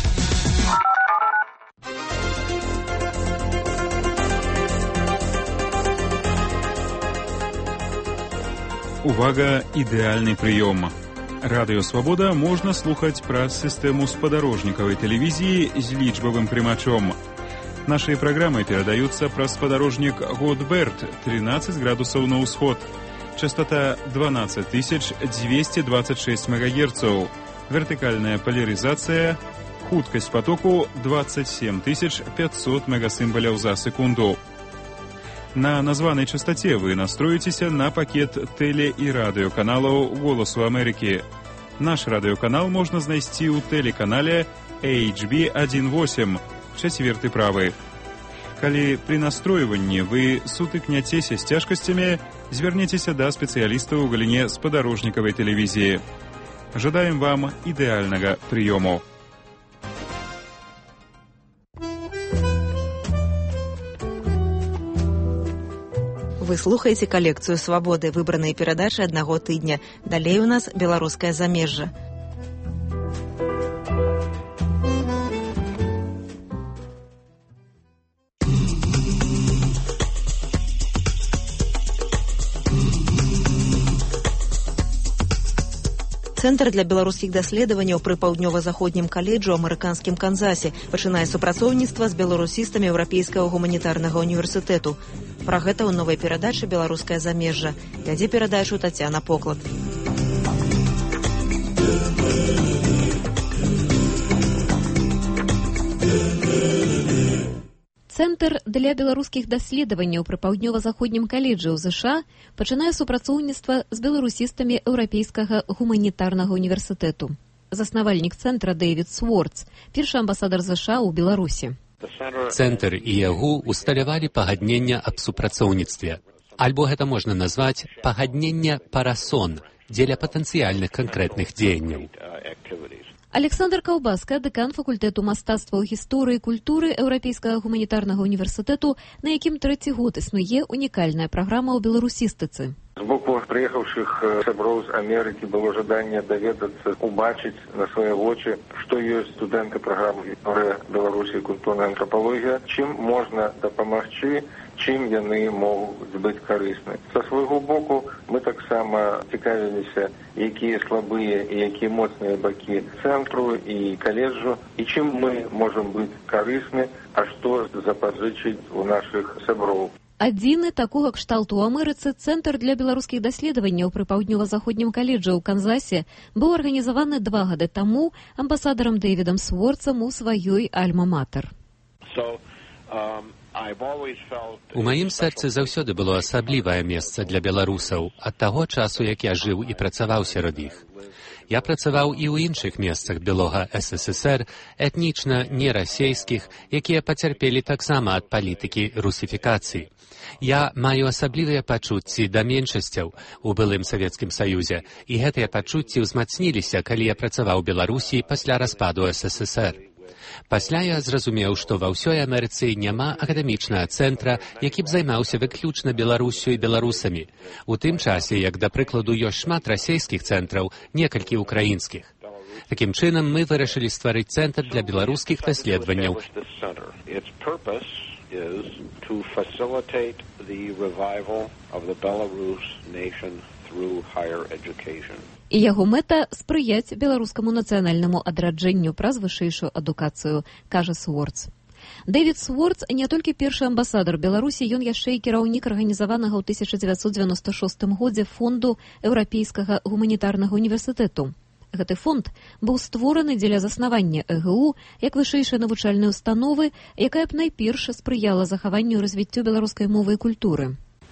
Увага, ідэальны прыём. Радыё Свабода можна слухаць праз сістэму спадарожнікавай тэлевізіі з лічбавым прымачом. Наши программы передаются праз спадарожник Годберт, тринадцать градусов на усход. Частота двенадцать тысяч двести двадцать шесть мегагерцов. Вертикальная поляризация. Хуткость потоку двадцать семь тысяч пятьсот мегасимволяў за секунду. На названной частоте вы настроитесь на пакет теле- и радиоканалов «Голосу Америки». Наш радиоканал можно знайсці ў телеканале эйч би один восемь. Чацверты правы. Калі при настройванні вы сутыкняцеся з цяжкасцямі, звярніцеся да спецыялістаў у галіне спадарожнікавай тэлевізіі. Жадаем вам ідэальнага прыёму. Вы слухаеце калекцыю «Свабоды», выбраныя перадачы аднаго тыдня. Далей у нас беларускае замежжа. Цэнтр для беларускіх даследаванняў пры паўднёва-заходнім каледжу ў амерыканскім Канзасе пачынае супрацоўніцтва з беларусістамі Еўрапейскага гуманітарнага універсітэту. Пра гэта ў новай перадачы «Беларускае замежжа». Вядзе перадачу Тацяна Поклад. Цэнтр для беларускіх даследаванняў пры паўднёва-заходнім каледжы ў ЗША пачынае супрацоўніцтва з беларусістамі Еўрапейскага гуманітарнага універсітэту. Заснавальнік цэнтра Дэвід Сворц, першы амбасадар ЗША ў Беларусі. Цэнтр і ягу усталявалі пагаднення аб супрацоўніцтве. Альбо гэта можна назваць пагаднення парасон дзеля патэнцыяльных канкрэтных дзеянняў. Александр Каўбаска, дэкан факультэту мастацтваў, гісторыі і культуры Еўрапейскага гуманітарнага універсітэту, на якім трэці год існуе унікальная праграма ў беларусістыцы. З боку прыехаўшых сяброў з Амерыкі было жаданне даведацца, убачыць на свае вочы, што ёсць студэнты праграмы «Гісторыя Беларусі і культурная антрапалогія», чым можна дапамагчы, чым яны могуць быць карысны. Са свайго боку мы таксама цікавіліся, якія слабыя і якія моцныя бакі цэнтру і каледжу, і чым мы можам быць карысны, а што запазычыць у нашых сяброў. Адзіны такога кшталту ў Амерыцы Цэнтр для беларускіх даследаванняў пры паўднёва-заходнім каледжы ў Канзасе быў арганізаваны два гады таму амбасадарам Дэвідам Сворцам у сваёй альма-матэр. У маім сэрцы заўсёды было асаблівае месца для беларусаў ад таго часу, як я жыў і працаваў сярод іх. Я працаваў і ў іншых месцах былога эс эс эс эр, этнічна нерасейскіх, якія пацярпелі таксама ад палітыкі русіфікацыі. Я маю асаблівыя пачуцці да меншасцяў у былым Савецкім Саюзе, і гэтыя пачуцці ўзмацніліся, калі я працаваў у Беларусі пасля распаду эс эс эс эр. Пасля я зразумеў, што ва ўсёй Амерыцы няма акадэмічнага цэнтра, які б займаўся выключна Беларусю і беларусамі. У тым часе, як, да прыкладу, ёсць шмат расейскіх цэнтраў, некалькі украінскіх. Такім чынам, мы вырашылі стварыць цэнтр для беларускіх даследаванняў. І яго мэта – спрыяць беларускаму нацыянальнаму адраджэнню праз вышэйшую адукацыю, кажа Сворц. Дэвід Сворц не толькі першы амбасадар Беларусі, ён яшчэ і кіраўнік арганізаванага ў тысяча дзевяцьсот дзевяноста шостым годзе фонду Еўрапейскага гуманітарнага універсітэту. Гэты фонд быў створаны дзеля заснавання э гэ у як вышэйшай навучальнай установы, якая б найперш спрыяла захаванню і развіццю беларускай мовы і культуры.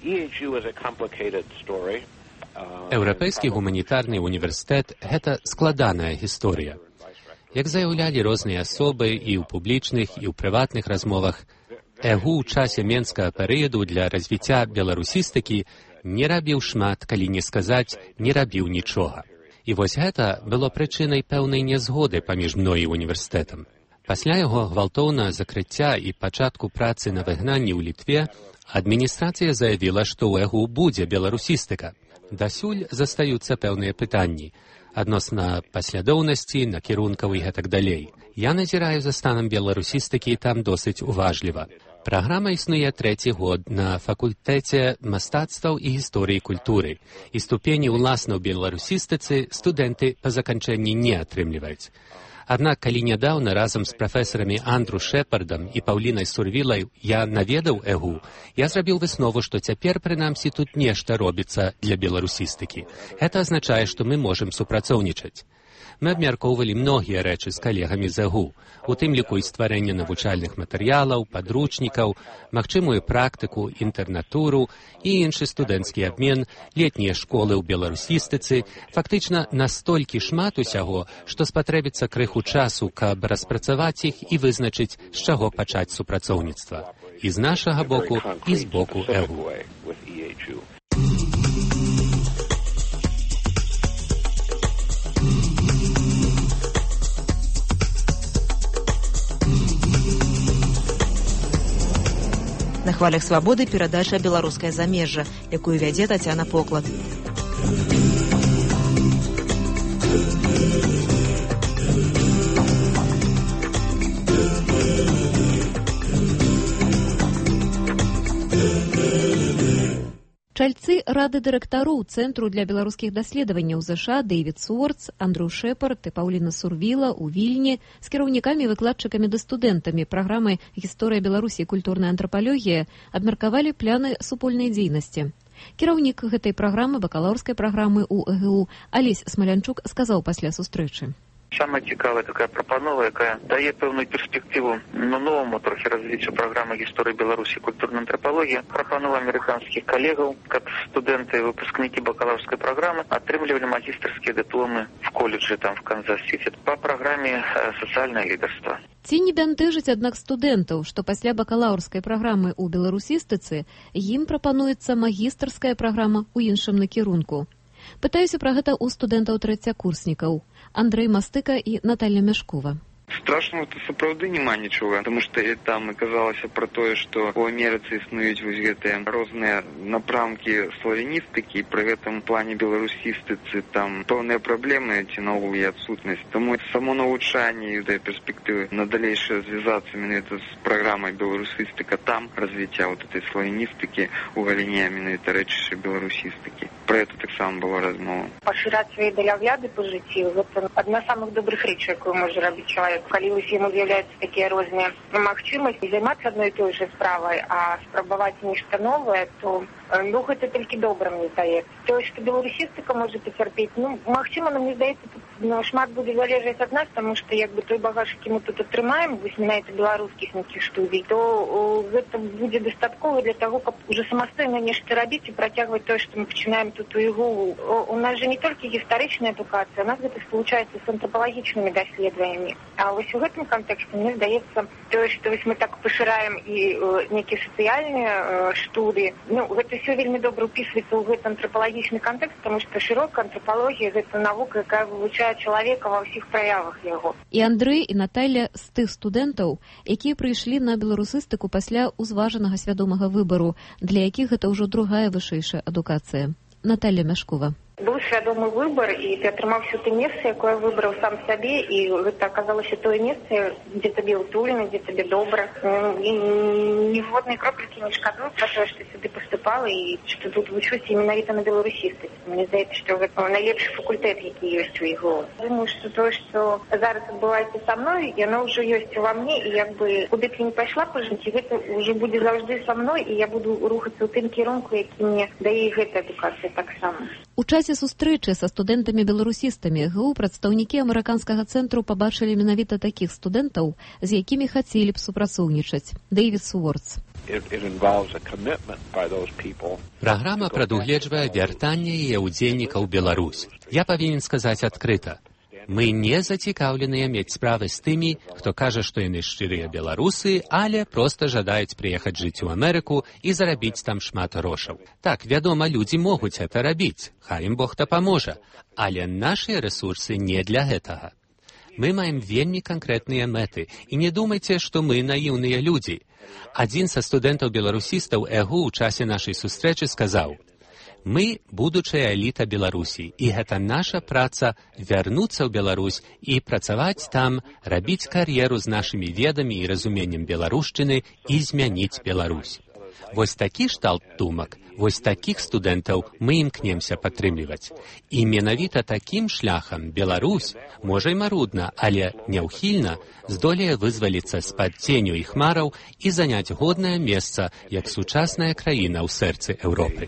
Еўрапейскі гуманітарны універсітэт – гэта складаная гісторыя. Як заяўлялі розныя асобы і ў публічных, і ў прыватных размовах, э гэ у ў часе менскага перыяду для развіцця беларусістыкі не рабіў шмат, калі не сказаць, не рабіў нічога. І вось гэта было прычынай пэўнай нязгоды паміж мной і універсітэтам. Пасля яго гвалтоўнага закрыцця і пачатку працы на выгнанні ў Літве адміністрацыя заявіла, што ў э гэ у будзе беларусістыка. Дасюль застаюцца пэўныя пытанні адносна паслядоўнасці, накірункаў і гэтак далей. Я назіраю за станам беларусістыкі там досыць уважліва. Праграма існуе трэці год на факультэце мастацтваў і гісторыі культуры, і ступені ўласна ў беларусістыцы студэнты па заканчэнні не атрымліваюць. Аднак, калі нядаўна разам з прафесарамі Андру Шэпардам і Паўлінай Сурвілай я наведаў э гэ у, я зрабіў выснову, што цяпер, прынамсі, тут нешта робіцца для беларусістыкі. Гэта азначае, што мы можам супрацоўнічаць. Мы абмяркоўвалі многія рэчы з калегамі з э гэ у, у тым ліку і стварэнне навучальных матэрыялаў, падручнікаў, магчымую практыку, інтэрнатуру і іншы студэнцкі абмен, летнія школы ў беларусістыцы, фактычна настолькі шмат усяго, што спатрэбіцца крыху часу, каб распрацаваць іх і вызначыць, з чаго пачаць супрацоўніцтва. І з нашага боку, і з боку э гэ у. На хвалях свабоды перадача «Беларускае замежжа», якую вядзе Тацяна Поклад. Чальцы рады дырэктароў Цэнтру для беларускіх даследаванняў ЗША Дэвід Сворц, Андрю Шэпард і Паўліна Сурвіла ў Вільні з кіраўнікамі, выкладчыкамі ды студэнтамі праграмы «Гісторыя Беларусі і культурная антрапалогія» абмеркавалі пляны супольнай дзейнасці. Кіраўнік гэтай праграмы, бакалаўрскай праграмы ў ЭГУ Алесь Смалянчук сказаў пасля сустрэчы. Самая цікавая такая прапанова, якая дае пэўную перспектыву на новому трохі развіццю праграмы гісторыі Беларусі культурная антрапалогія. Прапанова амерыканскіх калегаў, каб студэнты і выпускнікі бакалаўрскай праграмы атрымлівалі магістарскія дыпломы в колледжы там в Канзас-Сіці па праграме сацыяльнае лідарства. Ці не бянтэжыць, аднак, студэнтаў, што пасля бакалаўрскай праграмы ў беларусістыцы ім прапануецца магістарская праграма ў іншым накірунку? Пытаюся пра гэта ў студэнтаў-трэцякурснікаў Андрэй Мастыка і Наталья Мяшкова. Страшного то сапраўды няма нічога, тому што там аказалася пра тое, што ў Амерыцы існуюць вось гэтыя розныя напрамкі славяністыкі, і пры гэтым плане беларусістыцы там пэўныя праблемы ці наогул і адсутнасць. Таму само навучанне і перспектывы на далейшае звязацца менавіта з праграмай беларусістыка там развіцця вот этой славяністыкі ў галіне менавіта рэчышча беларусістыкі. Пра гэта таксама была размова. Пашыраць свае далягляды па жыцці – гэта адна з самых добрых рэчаў, якую можа рабіць чалавек. Калі ўсім з'яўляюцца такія розныя магчымасці займацца адной і той жа справай, а спрабаваць нешта новае, то ну, гэта толькі добра, мне здаецца. Тое, што беларусістыка можа пацярпець, ну, магчыма, но мне здаецца, тут ну, шмат будзе залежаць ад нас, таму што як бы той багаж, які мы тут атрымаем, вось менавіта беларускіх нейкіх студый, то о, гэта будзе дастаткова для таго, каб уже самастойна нешта рабіць і працягваць тое, што мы пачынаем тут у ігу. У нас же не толькі гістарычная адукацыя, у нас гэта спалучаецца з антропалагічнымі даследаваннямі. А вось у гэтым кантэксце, мне здаецца, тое, што вось мы так пашыраем і э, нейкія сацыяльныя э, штуды, ну, гэта все вельмі добра ўпісваецца ў гэты антрапалагічны кантэкст, таму што шырокая антрапалогія – гэта навука, якая вывучае чалавека ва ўсіх праявах яго. І Андрэй, і Наталья з тых студэнтаў, якія прыйшлі на беларусістыку пасля ўзважанага свядомага выбару, для якіх гэта ўжо другая вышэйшая адукацыя. Наталья Мяшкова. Быў свядомы выбар, і ты атрымаў все тое месца, якое выбраў сам сабе, і гэта аказалася тое месца, дзе табе ўтульна, дзе табе добра. І ніводнай кропелькі не шкадую пра тое, што сюды паступала і што тут вучуся менавіта на беларусістыцы. Мне здаецца, што гэта найлепшы факультэт, які ёсць у ігу. Думаю, што тое, што зараз адбываецца са мной, яно ўжо ёсць ува мне, і як бы куды б не пайшла па жыцці, гэта ўжо будзе заўжды са мной, і я буду рухацца ў тым кірунку, які мне дае гэтая адукацыя таксама. У часе сустрэчы са студэнтамі-беларусістамі ГУ прадстаўнікі амерыканскага цэнтру пабачылі менавіта такіх студэнтаў, з якімі хацелі б супрацоўнічаць. Дэвід Сворц. Праграма прадугледжвае вяртанне яе ўдзельнікаў Беларусь. Я павінен сказаць адкрыта. Мы не зацікаўленыя мець справы з тымі, хто кажа, што яны шчырыя беларусы, але проста жадаюць прыехаць жыць у Амерыку і зарабіць там шмат грошаў. Так, вядома, людзі могуць гэта рабіць, хай ім Бог дапаможа, але нашыя рэсурсы не для гэтага. Мы маем вельмі канкрэтныя мэты, і не думайце, што мы наіўныя людзі. Адзін са студэнтаў-беларусістаў ЭГУ ў часе нашай сустрэчы сказаў: «Мы – будучая эліта Беларусі, і гэта наша праца вярнуцца ў Беларусь і працаваць там, рабіць кар'еру з нашымі ведамі і разуменнем беларушчыны і змяніць Беларусь». Вось такі шталт думак, вось такіх студэнтаў мы імкнемся падтрымліваць. І менавіта такім шляхам Беларусь, можа і марудна, але няўхільна, здолее вызваліцца з-пад ценю і хмараў і заняць годнае месца як сучасная краіна ў сэрцы Еўропы.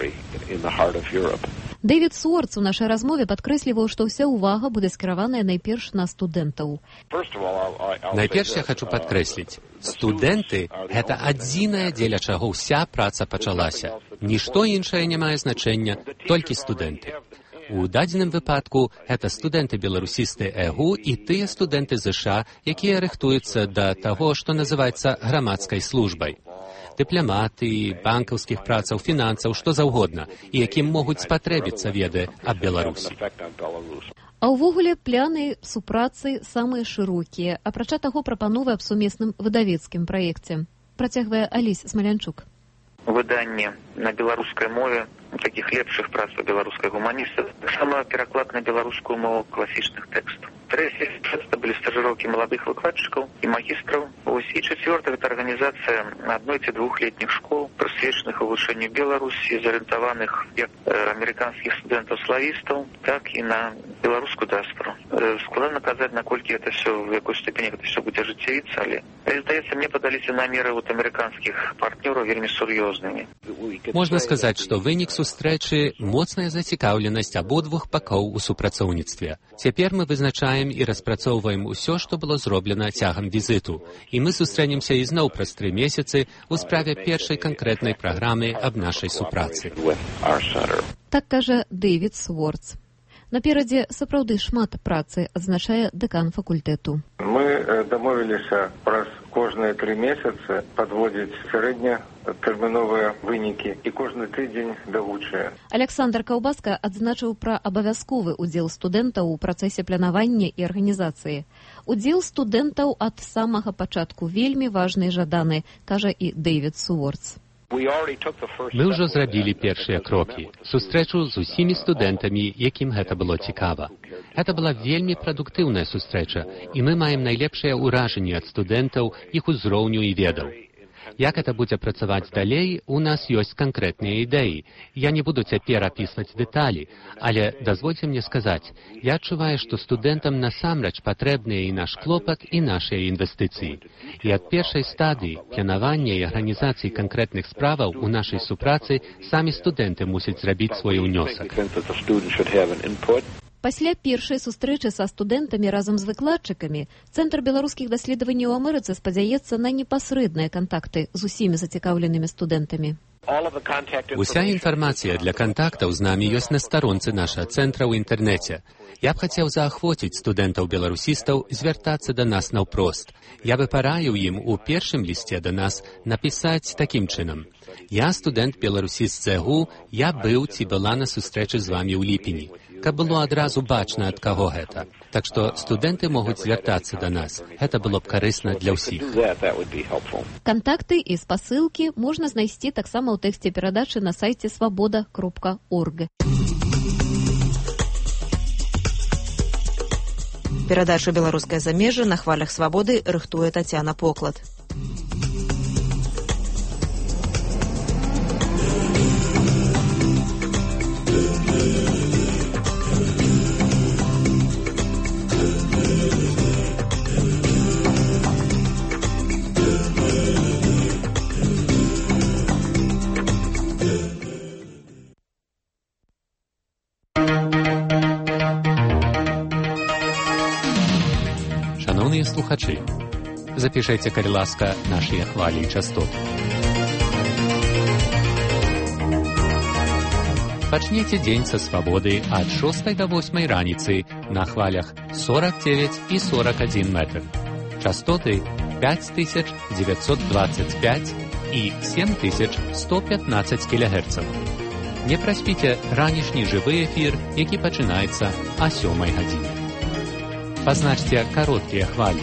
Дэвід Сворц у нашай размове падкрэсліваў, што ўся ўвага будзе скіраваная найперш на студэнтаў. Найперш я хачу падкрэсліць. Студэнты – гэта адзінае, дзеля чаго ўся праца пачалася. Нішто іншае не мае значэння, толькі студэнты. У дадзеным выпадку гэта студэнты-беларусісты ЭГУ і тыя студэнты ЗША, якія рыхтуюцца да таго, што называецца грамадскай службай. Дыпламаты, банкаўскіх працаў, фінансаў, што заўгодна, і якім могуць спатрэбіцца веды аб Беларусі. А ўвогуле пляны супрацы самыя шырокія, апрача таго прапановы аб сумесным выдавецкім праекце. Працягвае Алесь Смалянчук. Выданне на беларускай мове такіх лепшых прац па беларускай гуманістыцы, таксама пераклад на беларускую мову класічных тэкстаў. Трэцяе гэта былі стажыроўкі маладых выкладчыкаў і магістраў. Ось і чацвёртая гэта арганізацыя адной ці двухлетніх школ прысвечаных вывучэнню Беларусі, зарыентаваных як амерыканскіх студэнтаў-славістаў, так і на беларускую дыаспору. Складана казаць, наколькі гэта все, в якой ступені гэта все будзе ажыццявіцца, але, здаецца, мне падаліся намеры вот амерыканскіх партнёраў вельмі сур'ёзнымі. Можна сказаць, што вынік сустрэчы моцная зацікаўленасць абодвух бакоў у супрацоўніцтве. Цяпер мы вызначаем і распрацоўваем усё, што было зроблена цягам візіту. І мы сустрэнемся ізноў праз тры месяцы ў справе першай канкрэтнай праграмы аб нашай супрацы. Так кажа Дэвід Сворц. Наперадзе сапраўды шмат працы, адзначае дэкан факультэту. Мы дамовіліся праз кожныя тры месяцы падводзіць сярэднятэрміновыя вынікі і кожны тыдзень давучыя. Александр Каўбаска адзначыў пра абавязковы ўдзел студэнтаў у працэсе планавання і арганізацыі. Удзел студэнтаў ад самага пачатку вельмі важны і жаданы, кажа і Дэвід Сворц. Мы ўжо зрабілі першыя крокі. Сустрэчу з усімі студэнтамі, якім гэта было цікава. Гэта была вельмі прадуктыўная сустрэча, і мы маем найлепшыя ўражанні ад студэнтаў, іх узроўню і ведаў. Як гэта будзе працаваць далей, у нас ёсць канкрэтныя ідэі. Я не буду цяпер апісваць дэталі, але дазвольце мне сказаць, я адчуваю, што студэнтам насамрэч патрэбныя і наш клопат, і нашыя інвестыцыі. І ад першай стадыі планавання і арганізацыі канкрэтных справаў у нашай супрацы самі студэнты мусяць зрабіць свой унёсак. Пасля першай сустрэчы са студэнтамі разам з выкладчыкамі Цэнтр беларускіх даследаванняў у Амерыцы спадзяецца на непасрэдныя кантакты з усімі зацікаўленымі студэнтамі. Уся інфармацыя для кантактаў з намі ёсць на старонцы нашага цэнтра ў інтэрнэце. Я б хацеў заахвоціць студэнтаў-беларусістаў звяртацца да нас наўпрост. Я бы параіў ім у першым лісце да нас напісаць такім чынам. Я студэнт-беларусіст з ЦГУ, я быў ці была на сустрэчы з вамі ў ліпені. Каб было адразу бачна, ад каго гэта. Так што студэнты могуць звяртацца да нас. Гэта было б карысна для ўсіх. Кантакты і спасылкі можна знайсці таксама ў тэксце перадачы на сайце свабода кропка орг. Перадачу «Беларускае замежжа» на хвалях свабоды рыхтуе Тацяна Поклад. Шановныя слухачы, запішайце, калі ласка, нашыя хвалі і частоты. Пачніце дзень са свабоды ад шостай да восьмай раніцы на хвалях сорок девять і сорок один метр. Частоты пять тысяч девятьсот двадцать пять і семь тысяч сто пятнадцать кілогерцаў. Не праспіце ранішні жывы эфір, які пачынаецца а сёмай гадзіне. Пазначце кароткія хвалі.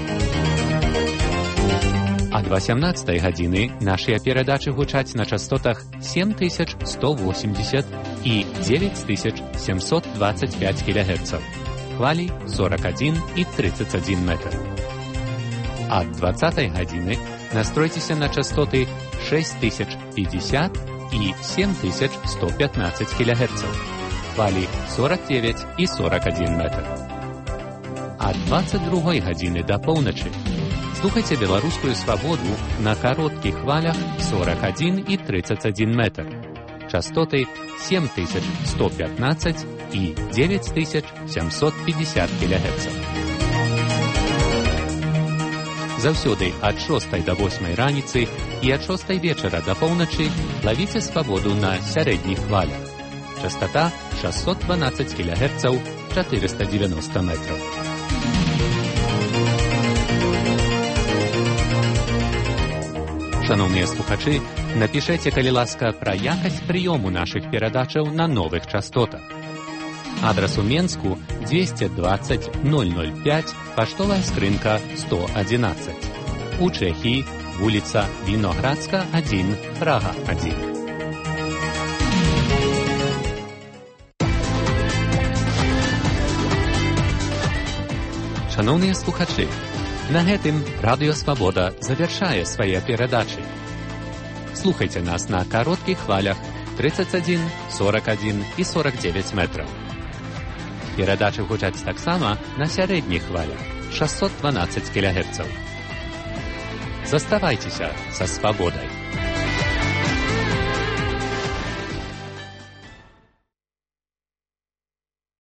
Ад васямнаццатай гадзіны нашыя перадачы гучаць на частотах семь тысяч сто восемьдесят і девять тысяч семьсот двадцать пять кілогерцаў. Хвалі сорок один і тридцать один метр. Ад двадцатай гадзіны настройцеся на частоты шесть тысяч пятьдесят і семь тысяч сто пятнадцать кілогерцаў. Хвалі сорок девять і сорок один метр. Ад двадцать другой гадзіны да поўначы слухайце беларускую свабоду на кароткіх хвалях сорок один і тридцать один метр. Частоты семь тысяч сто пятнадцать і девять тысяч семьсот пятьдесят кілогерцаў. Заўсёды ад шостай да восьмай раніцы і ад шостай вечара да поўначы лавіце свабоду на сярэдніх хвалях. Частота шестьсот двенадцать кілогерцаў, четыреста девяносто метров. Шановныя слухачы, напішайце, калі ласка, пра якасць прыёму нашых перадачаў на новых частотах. Адрас у Менску двести двадцать ноль ноль пять, паштовая скрынка сто одиннадцать. У Чэхіі вуліца Віноградска один, Прага один. Шановныя слухачы, на гэтым Радыё Свабода завяршае свае перадачы. Слухайте нас на коротких хвалях тридцать один, сорок один и сорок девять метров. Передачи гучаць таксама на сярэдніх хвалях шестьсот двенадцать килогерцев. Заставайтеся со свободой.